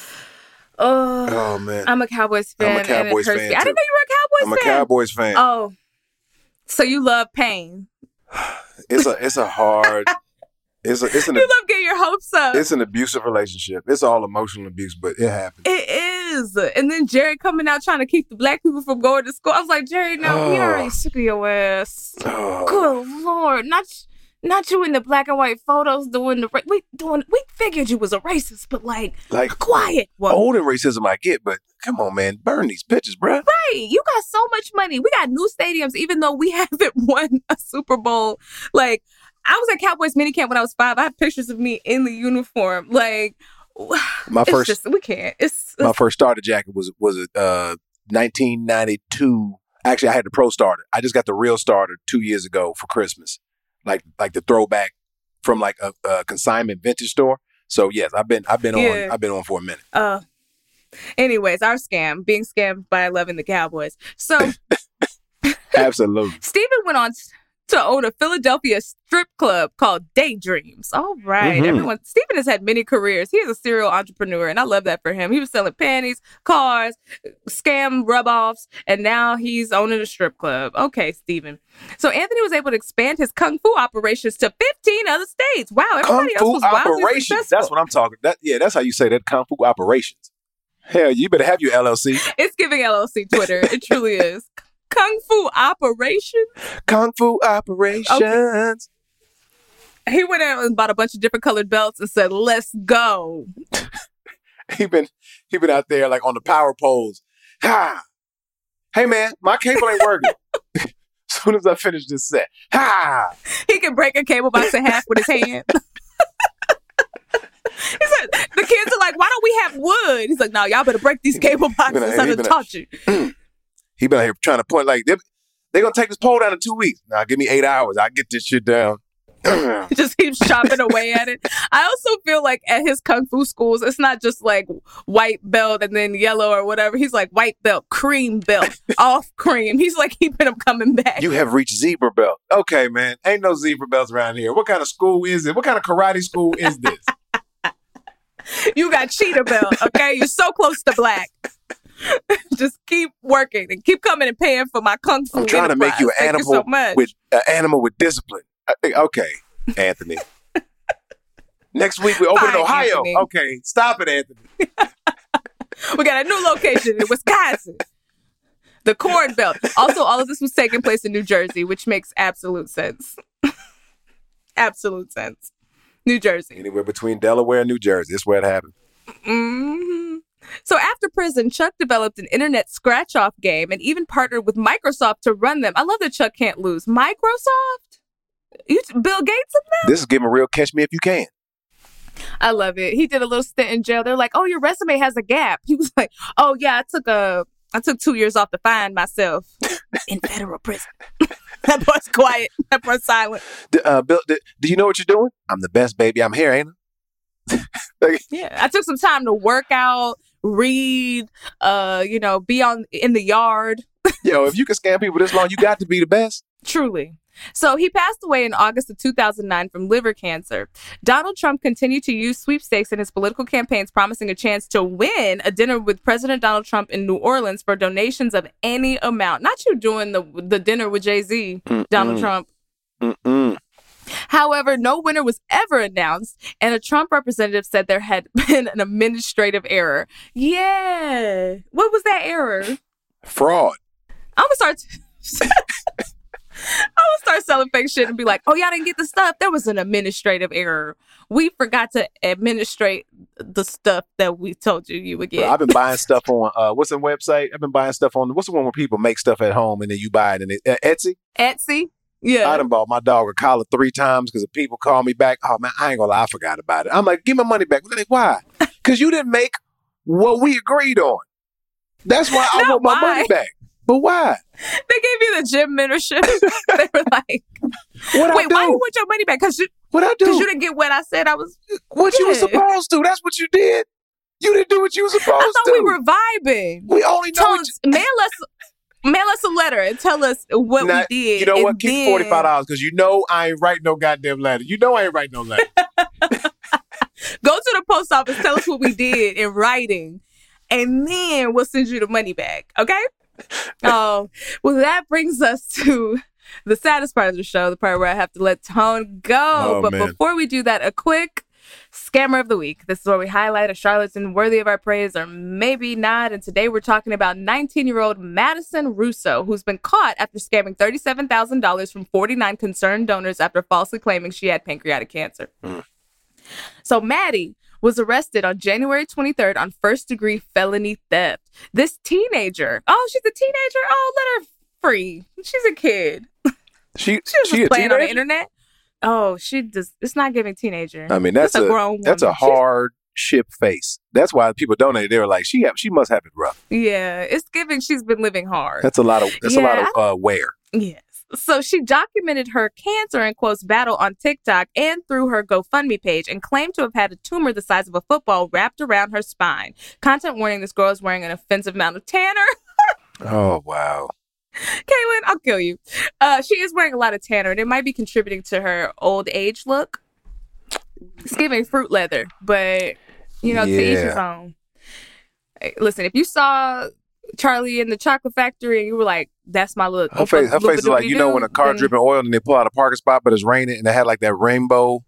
Oh, Oh man, I'm a Cowboys fan. I'm a and Cowboys it hurts fan, me. I too. didn't know you were a Cowboys I'm a fan. Cowboys fan. Oh, so you love pain. It's a, it's a hard, it's a, it's an, You love getting your hopes up. it's an abusive relationship. It's all emotional abuse, but it happens. It is. And then Jerry coming out trying to keep the black people from going to school. I was like, Jerry, no, we Oh. already sick of your ass. Oh. Good Lord. Not not you in the black and white photos doing the ra- we doing we figured you was a racist, but like Like quiet. Well, old and racism I get, but come on, man, burn these pictures, bruh. right. You got so much money. We got new stadiums, even though we haven't won a Super Bowl. Like, I was at Cowboys minicamp when I was five. I have pictures of me in the uniform. Like, My it's first, just we can't. It's, my it's first starter jacket was was a uh, nineteen ninety-two. Actually, I had the pro starter. I just got the real starter two years ago for Christmas, like like the throwback from like a, a consignment vintage store. So yes, I've been I've been Yeah. on I've been on for a minute. uh anyways, our scam, being scammed by loving the Cowboys. So Absolutely. Stephen went on to own a Philadelphia strip club called Daydreams. All right. Mhm. Everyone, Stephen has had many careers. He is a serial entrepreneur, and I love that for him. He was selling panties, cars, scam rub-offs, and now he's owning a strip club. Okay, Stephen. So Anthony was able to expand his kung fu operations to fifteen other states. Wow, Kung everybody else Fu was wildly operations. successful. That's what I'm talking. That yeah, that's how you say that. Kung Fu operations. Hell, you better have your L L C. It's giving L L C Twitter. It truly is. Kung Fu operation. Kung Fu operations. He went out and bought a bunch of different colored belts and said, "Let's go." He been he been out there like on the power poles. Ha! Hey man, my cable ain't working. As soon as I finish this set, ha! He can break a cable box in half with his hand. He said, the kids are like, "Why don't we have wood?" He's like, "No, y'all better break these cable boxes. been a- I he done been a- taught you." He been out here trying to point like they they gonna take this pole down in two weeks. Now give me eight hours. I get this shit down. He just keeps chopping away at it. I also feel like at his kung fu schools, it's not just like white belt and then yellow or whatever. He's like white belt, cream belt, off cream. He's like keeping them coming back. You have reached zebra belt. Okay, man. Ain't no zebra belts around here. What kind of school is it? What kind of karate school is this? You got cheetah belt, okay? You're so close to black. Just keep working and keep coming and paying for my kung fu. I'm trying to make you an Thank animal so much. with an animal with discipline. I think, okay, Anthony. Next week we open Fine, in Ohio. Anthony. Okay, stop it, Anthony. We got a new location in Wisconsin. The Corn Belt. Also, all of this was taking place in New Jersey, which makes absolute sense. Absolute sense. New Jersey. Anywhere between Delaware and New Jersey. That's where it happened. hmm So after prison, Chuck developed an internet scratch-off game and even partnered with Microsoft to run them. I love that Chuck can't lose. Microsoft? You, Bill Gates of them? This is giving real catch me if you can. I love it. He did a little stint in jail. They're like, "Oh, your resume has a gap." He was like, "Oh yeah, I took a I took two years off to find myself in federal prison." That boy's quiet. That boy's silent. D- uh, Bill, d- do you know what you're doing? I'm the best, baby. I'm here, ain't I? Like, Yeah, I took some time to work out, read, uh, you know, be on in the yard. yo, if you can scam people this long, you got to be the best. Truly. So he passed away in August of two thousand nine from liver cancer. Donald Trump continued to use sweepstakes in his political campaigns, promising a chance to win a dinner with President Donald Trump in New Orleans for donations of any amount. Not you doing the the dinner with Jay-Z, Donald Trump. Mm-mm. However, no winner was ever announced, and a Trump representative said there had been an administrative error. Yeah. What was that error? Fraud. I'm gonna start. I'm gonna start selling fake shit and be like, "Oh, y'all didn't get the stuff. There was an administrative error." we forgot to administrate the stuff that we told you you would get. Bro, I've been buying stuff on, uh, what's the website? I've been buying stuff on, what's the one where people make stuff at home and then you buy it and it, uh, Etsy? Etsy? Yeah. I done bought my dog a collar three times because people call me back. Oh, man, I ain't gonna lie, I forgot about it. I'm like, give my money back. They're like, why? Because you didn't make what we agreed on. That's why I want my why. money back. But why? They gave you the gym membership. They were like, what wait, I do? why do you want your money back? Because you, what I do? you didn't get what I said I was. What you were good. supposed to. That's what you did. You didn't do what you were supposed I thought to. we were vibing. We only know Tell what us, mail us. Mail us a letter and tell us what now, we did. You know what? and Keep then... forty-five dollars because you know I ain't writing no goddamn letter. You know I ain't writing no letter. Go to the post office, tell us what we did in writing, and then we'll send you the money back. Okay? Oh, well, that brings us to the saddest part of the show, the part where I have to let Tone go. Oh, but man. before we do that, a quick Scammer of the Week. This is where we highlight a charlatan worthy of our praise or maybe not. And today we're talking about nineteen-year-old Madison Russo, who's been caught after scamming thirty-seven thousand dollars from forty-nine concerned donors after falsely claiming she had pancreatic cancer. Mm. So Maddie was arrested on January twenty-third on first-degree felony theft. This teenager, oh, she's a teenager? Oh, let her free. She's a kid. She, she was she just a playing teenager? on the internet. Oh, she just, it's not giving teenager. I mean, that's, that's a, a, a grown woman. That's a hard ship face. That's why people donated. They were like, she have, she must have it rough. Yeah, it's giving she's been living hard. That's a lot of, that's yeah, a lot of uh, wear. Yes. So she documented her cancer, in quotes, battle on TikTok and through her GoFundMe page and claimed to have had a tumor the size of a football wrapped around her spine. Content warning, this girl is wearing an offensive amount of tanner. Oh, wow. Kaylin, I'll kill you. Uh, she is wearing a lot of tanner, and it might be contributing to her old age look. It's giving fruit leather, but, you know, yeah. to each his own. Hey, listen, if you saw Charlie in the Chocolate Factory and you were like, that's my look. Her face, her face is like, you know, when a car then... dripping oil and they pull out a parking spot, but it's raining and they had like that rainbow.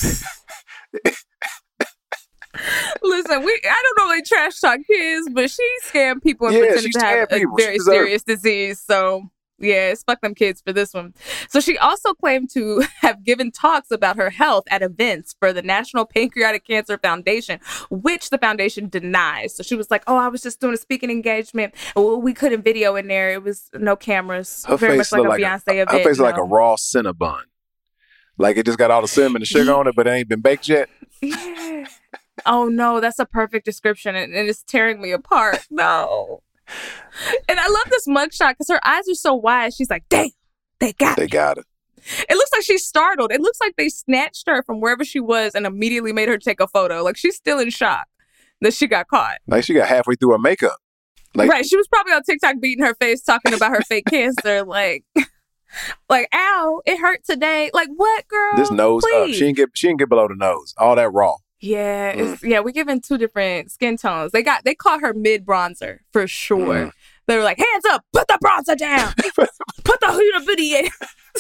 Listen, we I don't normally trash talk kids, but she scammed people and yeah, pretended to have people. a very serious disease. So, yeah, it's fuck them kids for this one. So she also claimed to have given talks about her health at events for the National Pancreatic Cancer Foundation, which the foundation denies. So she was like, oh, I was just doing a speaking engagement. We couldn't video in there. It was no cameras. Her very face much like a like Beyonce a, event. Her face no. like a raw Cinnabon. Like it just got all the cinnamon and sugar on it, but it ain't been baked yet. Yeah. Oh, no, that's a perfect description, and, and it's tearing me apart. No. And I love this mugshot because her eyes are so wide. She's like, damn, they got They it. got it. It looks like she's startled. It looks like they snatched her from wherever she was and immediately made her take a photo. Like, she's still in shock that she got caught. Like, she got halfway through her makeup. Like, right. She was probably on TikTok beating her face, talking about her fake cancer. Like, like, ow, it hurt today. Like, what, girl? This nose Please. up. She didn't get, she didn't get below the nose. All that raw. Yeah, it's, mm. yeah, we're giving two different skin tones. They got they caught her mid bronzer for sure. Mm. They were like, hands up, put the bronzer down, put the Huda Beauty in,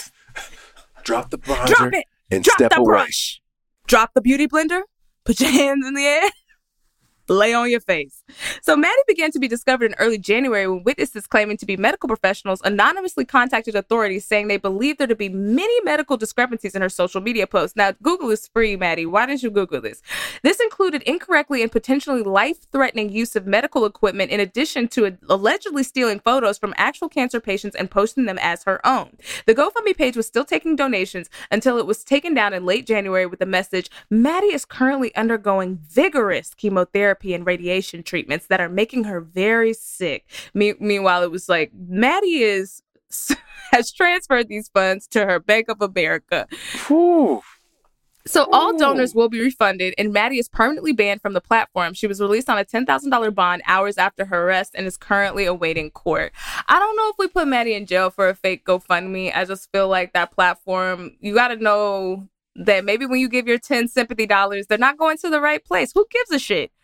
drop the bronzer, drop it, and drop step the away. brush, drop the beauty blender, put your hands in the air. Lay on your face. So Maddie began to be discovered in early January when witnesses claiming to be medical professionals anonymously contacted authorities saying they believed there to be many medical discrepancies in her social media posts. Now, Google is free, Maddie. Why didn't you Google this? This included incorrectly and potentially life-threatening use of medical equipment in addition to allegedly stealing photos from actual cancer patients and posting them as her own. The GoFundMe page was still taking donations until it was taken down in late January with the message, Maddie is currently undergoing vigorous chemotherapy and radiation treatments that are making her very sick. Me- meanwhile, it was like, Maddie is has transferred these funds to her Bank of America. Whew. So all donors will be refunded, and Maddie is permanently banned from the platform. She was released on a ten thousand dollars bond hours after her arrest and is currently awaiting court. I don't know if we put Maddie in jail for a fake GoFundMe. I just feel like that platform, you got to know that maybe when you give your ten sympathy dollars, they're not going to the right place. Who gives a shit?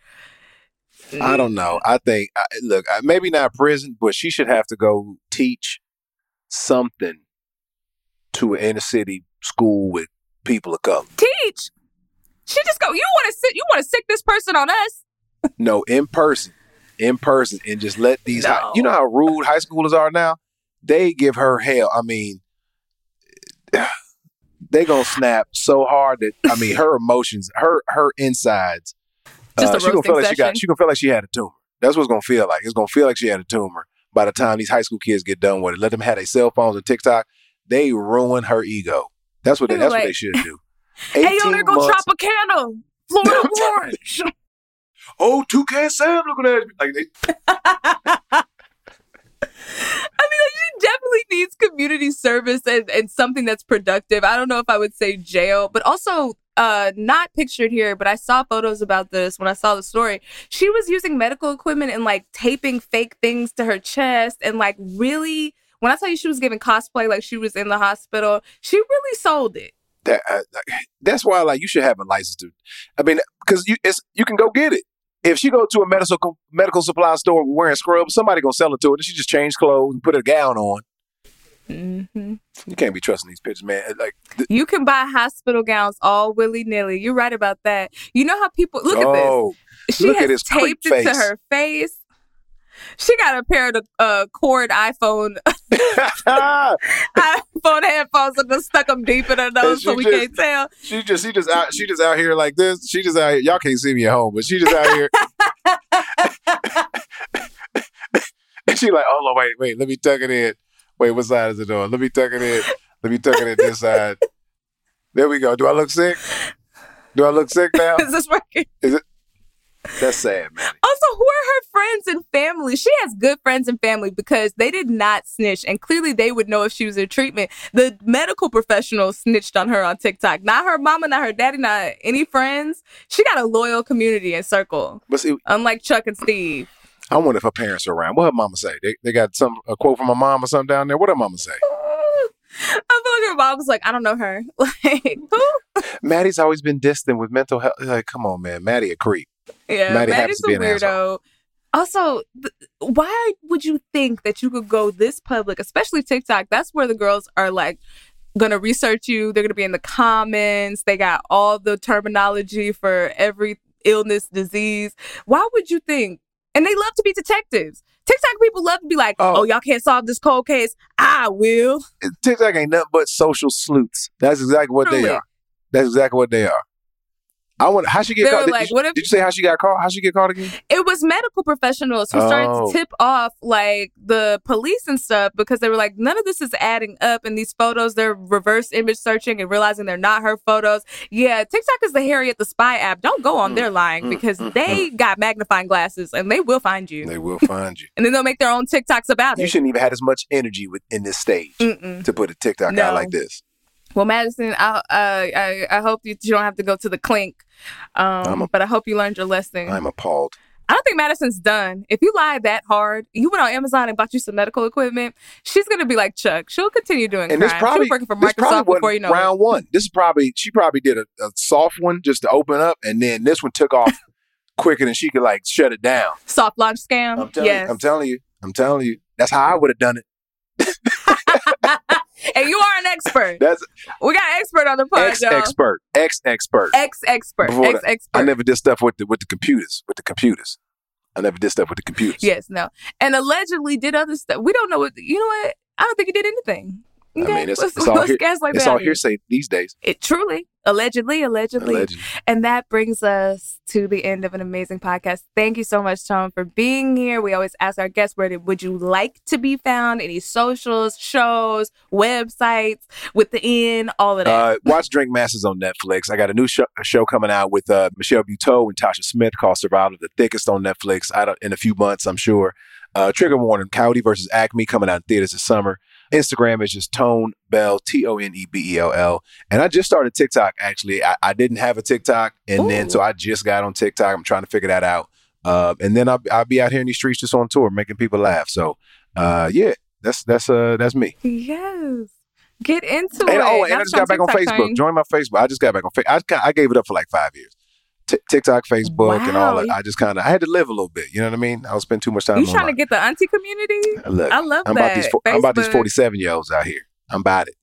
I don't know. I think, I, look, maybe not prison, but she should have to go teach something to an inner city school with people of color. Teach? She just go, you want to sit, you want to sick this person on us? No, in person, in person, and just let these, No. high, you know how rude high schoolers are now? They give her hell. I mean, they gonna snap so hard that I mean, her emotions, her her insides. Just uh, a she gonna feel like roasting she got. session. She gonna feel like she had a tumor. That's what it's gonna feel like. It's gonna feel like she had a tumor by the time these high school kids get done with it. Let them have their cell phones and TikTok. They ruin her ego. That's what. They, that's Like, what they should do. Hey, yo, there go months. Tropicana, Florida Orange. Oh, Toucan Sam looking at me like they. I mean, like, she definitely needs community service and, and something that's productive. I don't know if I would say jail, but also uh, not pictured here, but I saw photos about this when I saw the story. She was using medical equipment and like taping fake things to her chest and like really, when I tell you she was giving cosplay like she was in the hospital, she really sold it. That, uh, that's why, like, you should have a license to. I mean, because you it's you can go get it. If she go to a medical medical supply store wearing scrubs, somebody gonna sell it to her. Then she just change clothes and put a gown on. Mm-hmm. You can't be trusting these pictures, man. Like th- You can buy hospital gowns all willy nilly. You're right about that. You know how people look oh, at this. She look has at his creep taped it to face. her face. She got a pair of the uh, cord iPhone iPhone headphones and just stuck them deep in her nose she so we just- can't tell. She just, she just out, she just out here like this. She just out here. Y'all can't see me at home, but she just out here. And she like, oh no, wait, wait, let me tuck it in. Wait, what side is it on? Let me tuck it in. Let me tuck it in this side. There we go. Do I look sick? Do I look sick now? Is this working? Is it? That's sad, man. Also, who are her friends and family? She has good friends and family because they did not snitch, and clearly they would know if she was in treatment. The medical professional snitched on her on TikTok. Not her mama, not her daddy, not any friends. She got a loyal community and circle, But see, unlike Chuck and Steve. I wonder if her parents are around. What her mama say? They they got some a quote from her mom or something down there. What her mama say? I feel like her mom was like, I don't know her. Like, who? Maddie's always been distant with mental health. Like, come on, man. Maddie a creep. Yeah, Maddie Maddie's happens to a be an weirdo. asshole. Also, th- why would you think that you could go this public, especially TikTok? That's where the girls are like going to research you. They're going to be in the comments. They got all the terminology for every illness, disease. Why would you think? And they love to be detectives. TikTok people love to be like, Oh. oh, y'all can't solve this cold case. I will. TikTok ain't nothing but social sleuths. That's exactly what they Truly. are. That's exactly what they are. I want how she get They caught. were Did, like, you, what if- did you say how she got caught? How she get caught again? It was medical professionals who started Oh. to tip off like the police and stuff because they were like, none of this is adding up in these photos. They're reverse image searching and realizing they're not her photos. Yeah, TikTok is the Harriet the Spy app. Don't go on there lying mm, because mm, they got magnifying glasses and they will find you. They will find you. And then they'll make their own TikToks about You it. shouldn't even have as much energy with, in this stage Mm-mm. to put a TikTok No. out like this. Well, Madison, I, uh, I I hope you, you don't have to go to the clink, um, I'm a- but I hope you learned your lesson. I'm appalled. I don't think Madison's done. If you lied that hard, you went on Amazon and bought you some medical equipment, she's going to be like Chuck. She'll continue doing And crime. this probably, she was working for this probably Microsoft before wasn't you know round it. one. This is probably, she probably did a, a soft one just to open up, and then this one took off quicker than she could like shut it down. Soft launch scam. I'm telling yes. you. I'm telling you. I'm telling you. That's how I would have done it. And you are an expert. That's We got an expert on the pod, ex y'all. expert. Ex expert. Ex expert. Before Ex that, expert. I never did stuff with the with the computers. With the computers. I never did stuff with the computers. Yes, no. And allegedly did other stuff. We don't know what, you know what? I don't think he did anything. I Okay? mean, it's, let's it's all, let's here, gaslight it's that all out here. hearsay these days. It truly, allegedly, allegedly. Allegedly. And that brings us to the end of an amazing podcast. Thank you so much, Tone, for being here. We always ask our guests, where did, would you like to be found? Any socials, shows, websites, with the N, all of that. Uh, watch Drink Masters on Netflix. I got a new show, a show coming out with uh, Michelle Buteau and Tasha Smith called Survival of the Thickest on Netflix I don't, in a few months, I'm sure. Uh, Trigger Warning, Coyote versus Acme coming out in theaters this summer. Instagram is just Tone Bell, T O N E B E L L. And I just started TikTok, actually. I, I didn't have a TikTok, and Ooh. then so I just got on TikTok. I'm trying to figure that out. Uh, and then I'll, I'll be out here in these streets just on tour, making people laugh. So, uh, yeah, that's that's uh, that's me. Yes. Get into And, it. oh, and Not I just on got back on TikTok, Facebook. Tone. Join my Facebook. I just got back on Facebook. I, I gave it up for like five years. T- TikTok, Facebook, and all Wow. that. I just kind of, I had to live a little bit. You know what I mean? I don't spend too much time You on trying to my- get the auntie community? Look, I love I'm that. about these, fo- I'm about these Facebook. forty-seven year olds out here. I'm about it.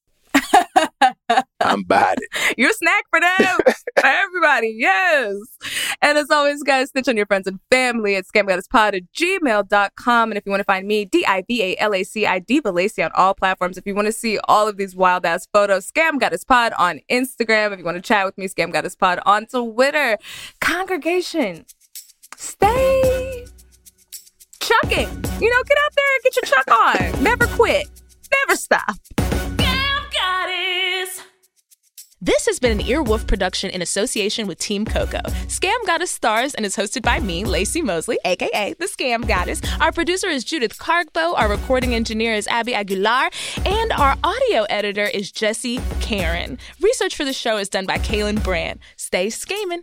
I'm about it. You're a snack for them. For everybody, yes. And as always, guys, snitch on your friends and family at scamgoddesspod at gmail dot com. And if you want to find me, D I V A L A C I, Diva Lacey on all platforms. If you want to see all of these wild-ass photos, Scam Goddess Pod on Instagram. If you want to chat with me, Scam Goddess Pod on Twitter. Congregation, stay chucking. You know, get out there and get your chuck on. Never quit. Never stop. Scam Goddess. This has been an Earwolf production in association with Team Coco. Scam Goddess stars and is hosted by me, Lacey Mosley, a k a. The Scam Goddess. Our producer is Judith Cargbo. Our recording engineer is Abby Aguilar. And our audio editor is Jesse Karen. Research for the show is done by Kaylin Brand. Stay scamming.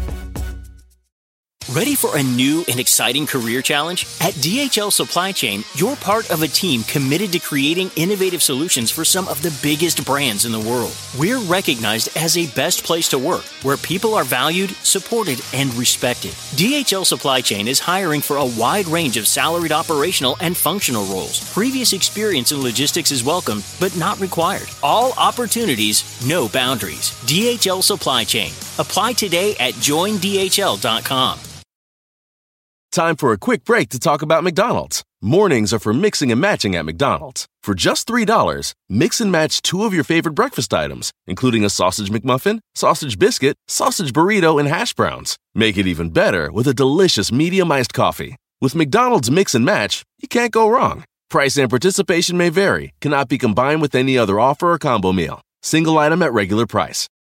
Ready for a new and exciting career challenge? At D H L Supply Chain, you're part of a team committed to creating innovative solutions for some of the biggest brands in the world. We're recognized as a best place to work, where people are valued, supported, and respected. D H L Supply Chain is hiring for a wide range of salaried operational and functional roles. Previous experience in logistics is welcome, but not required. All opportunities, no boundaries. D H L Supply Chain. Apply today at join D H L dot com. Time for a quick break to talk about McDonald's. Mornings are for mixing and matching at McDonald's. For just three dollars, mix and match two of your favorite breakfast items, including a sausage McMuffin, sausage biscuit, sausage burrito, and hash browns. Make it even better with a delicious medium iced coffee. With McDonald's Mix and Match, you can't go wrong. Price and participation may vary, cannot be combined with any other offer or combo meal. Single item at regular price.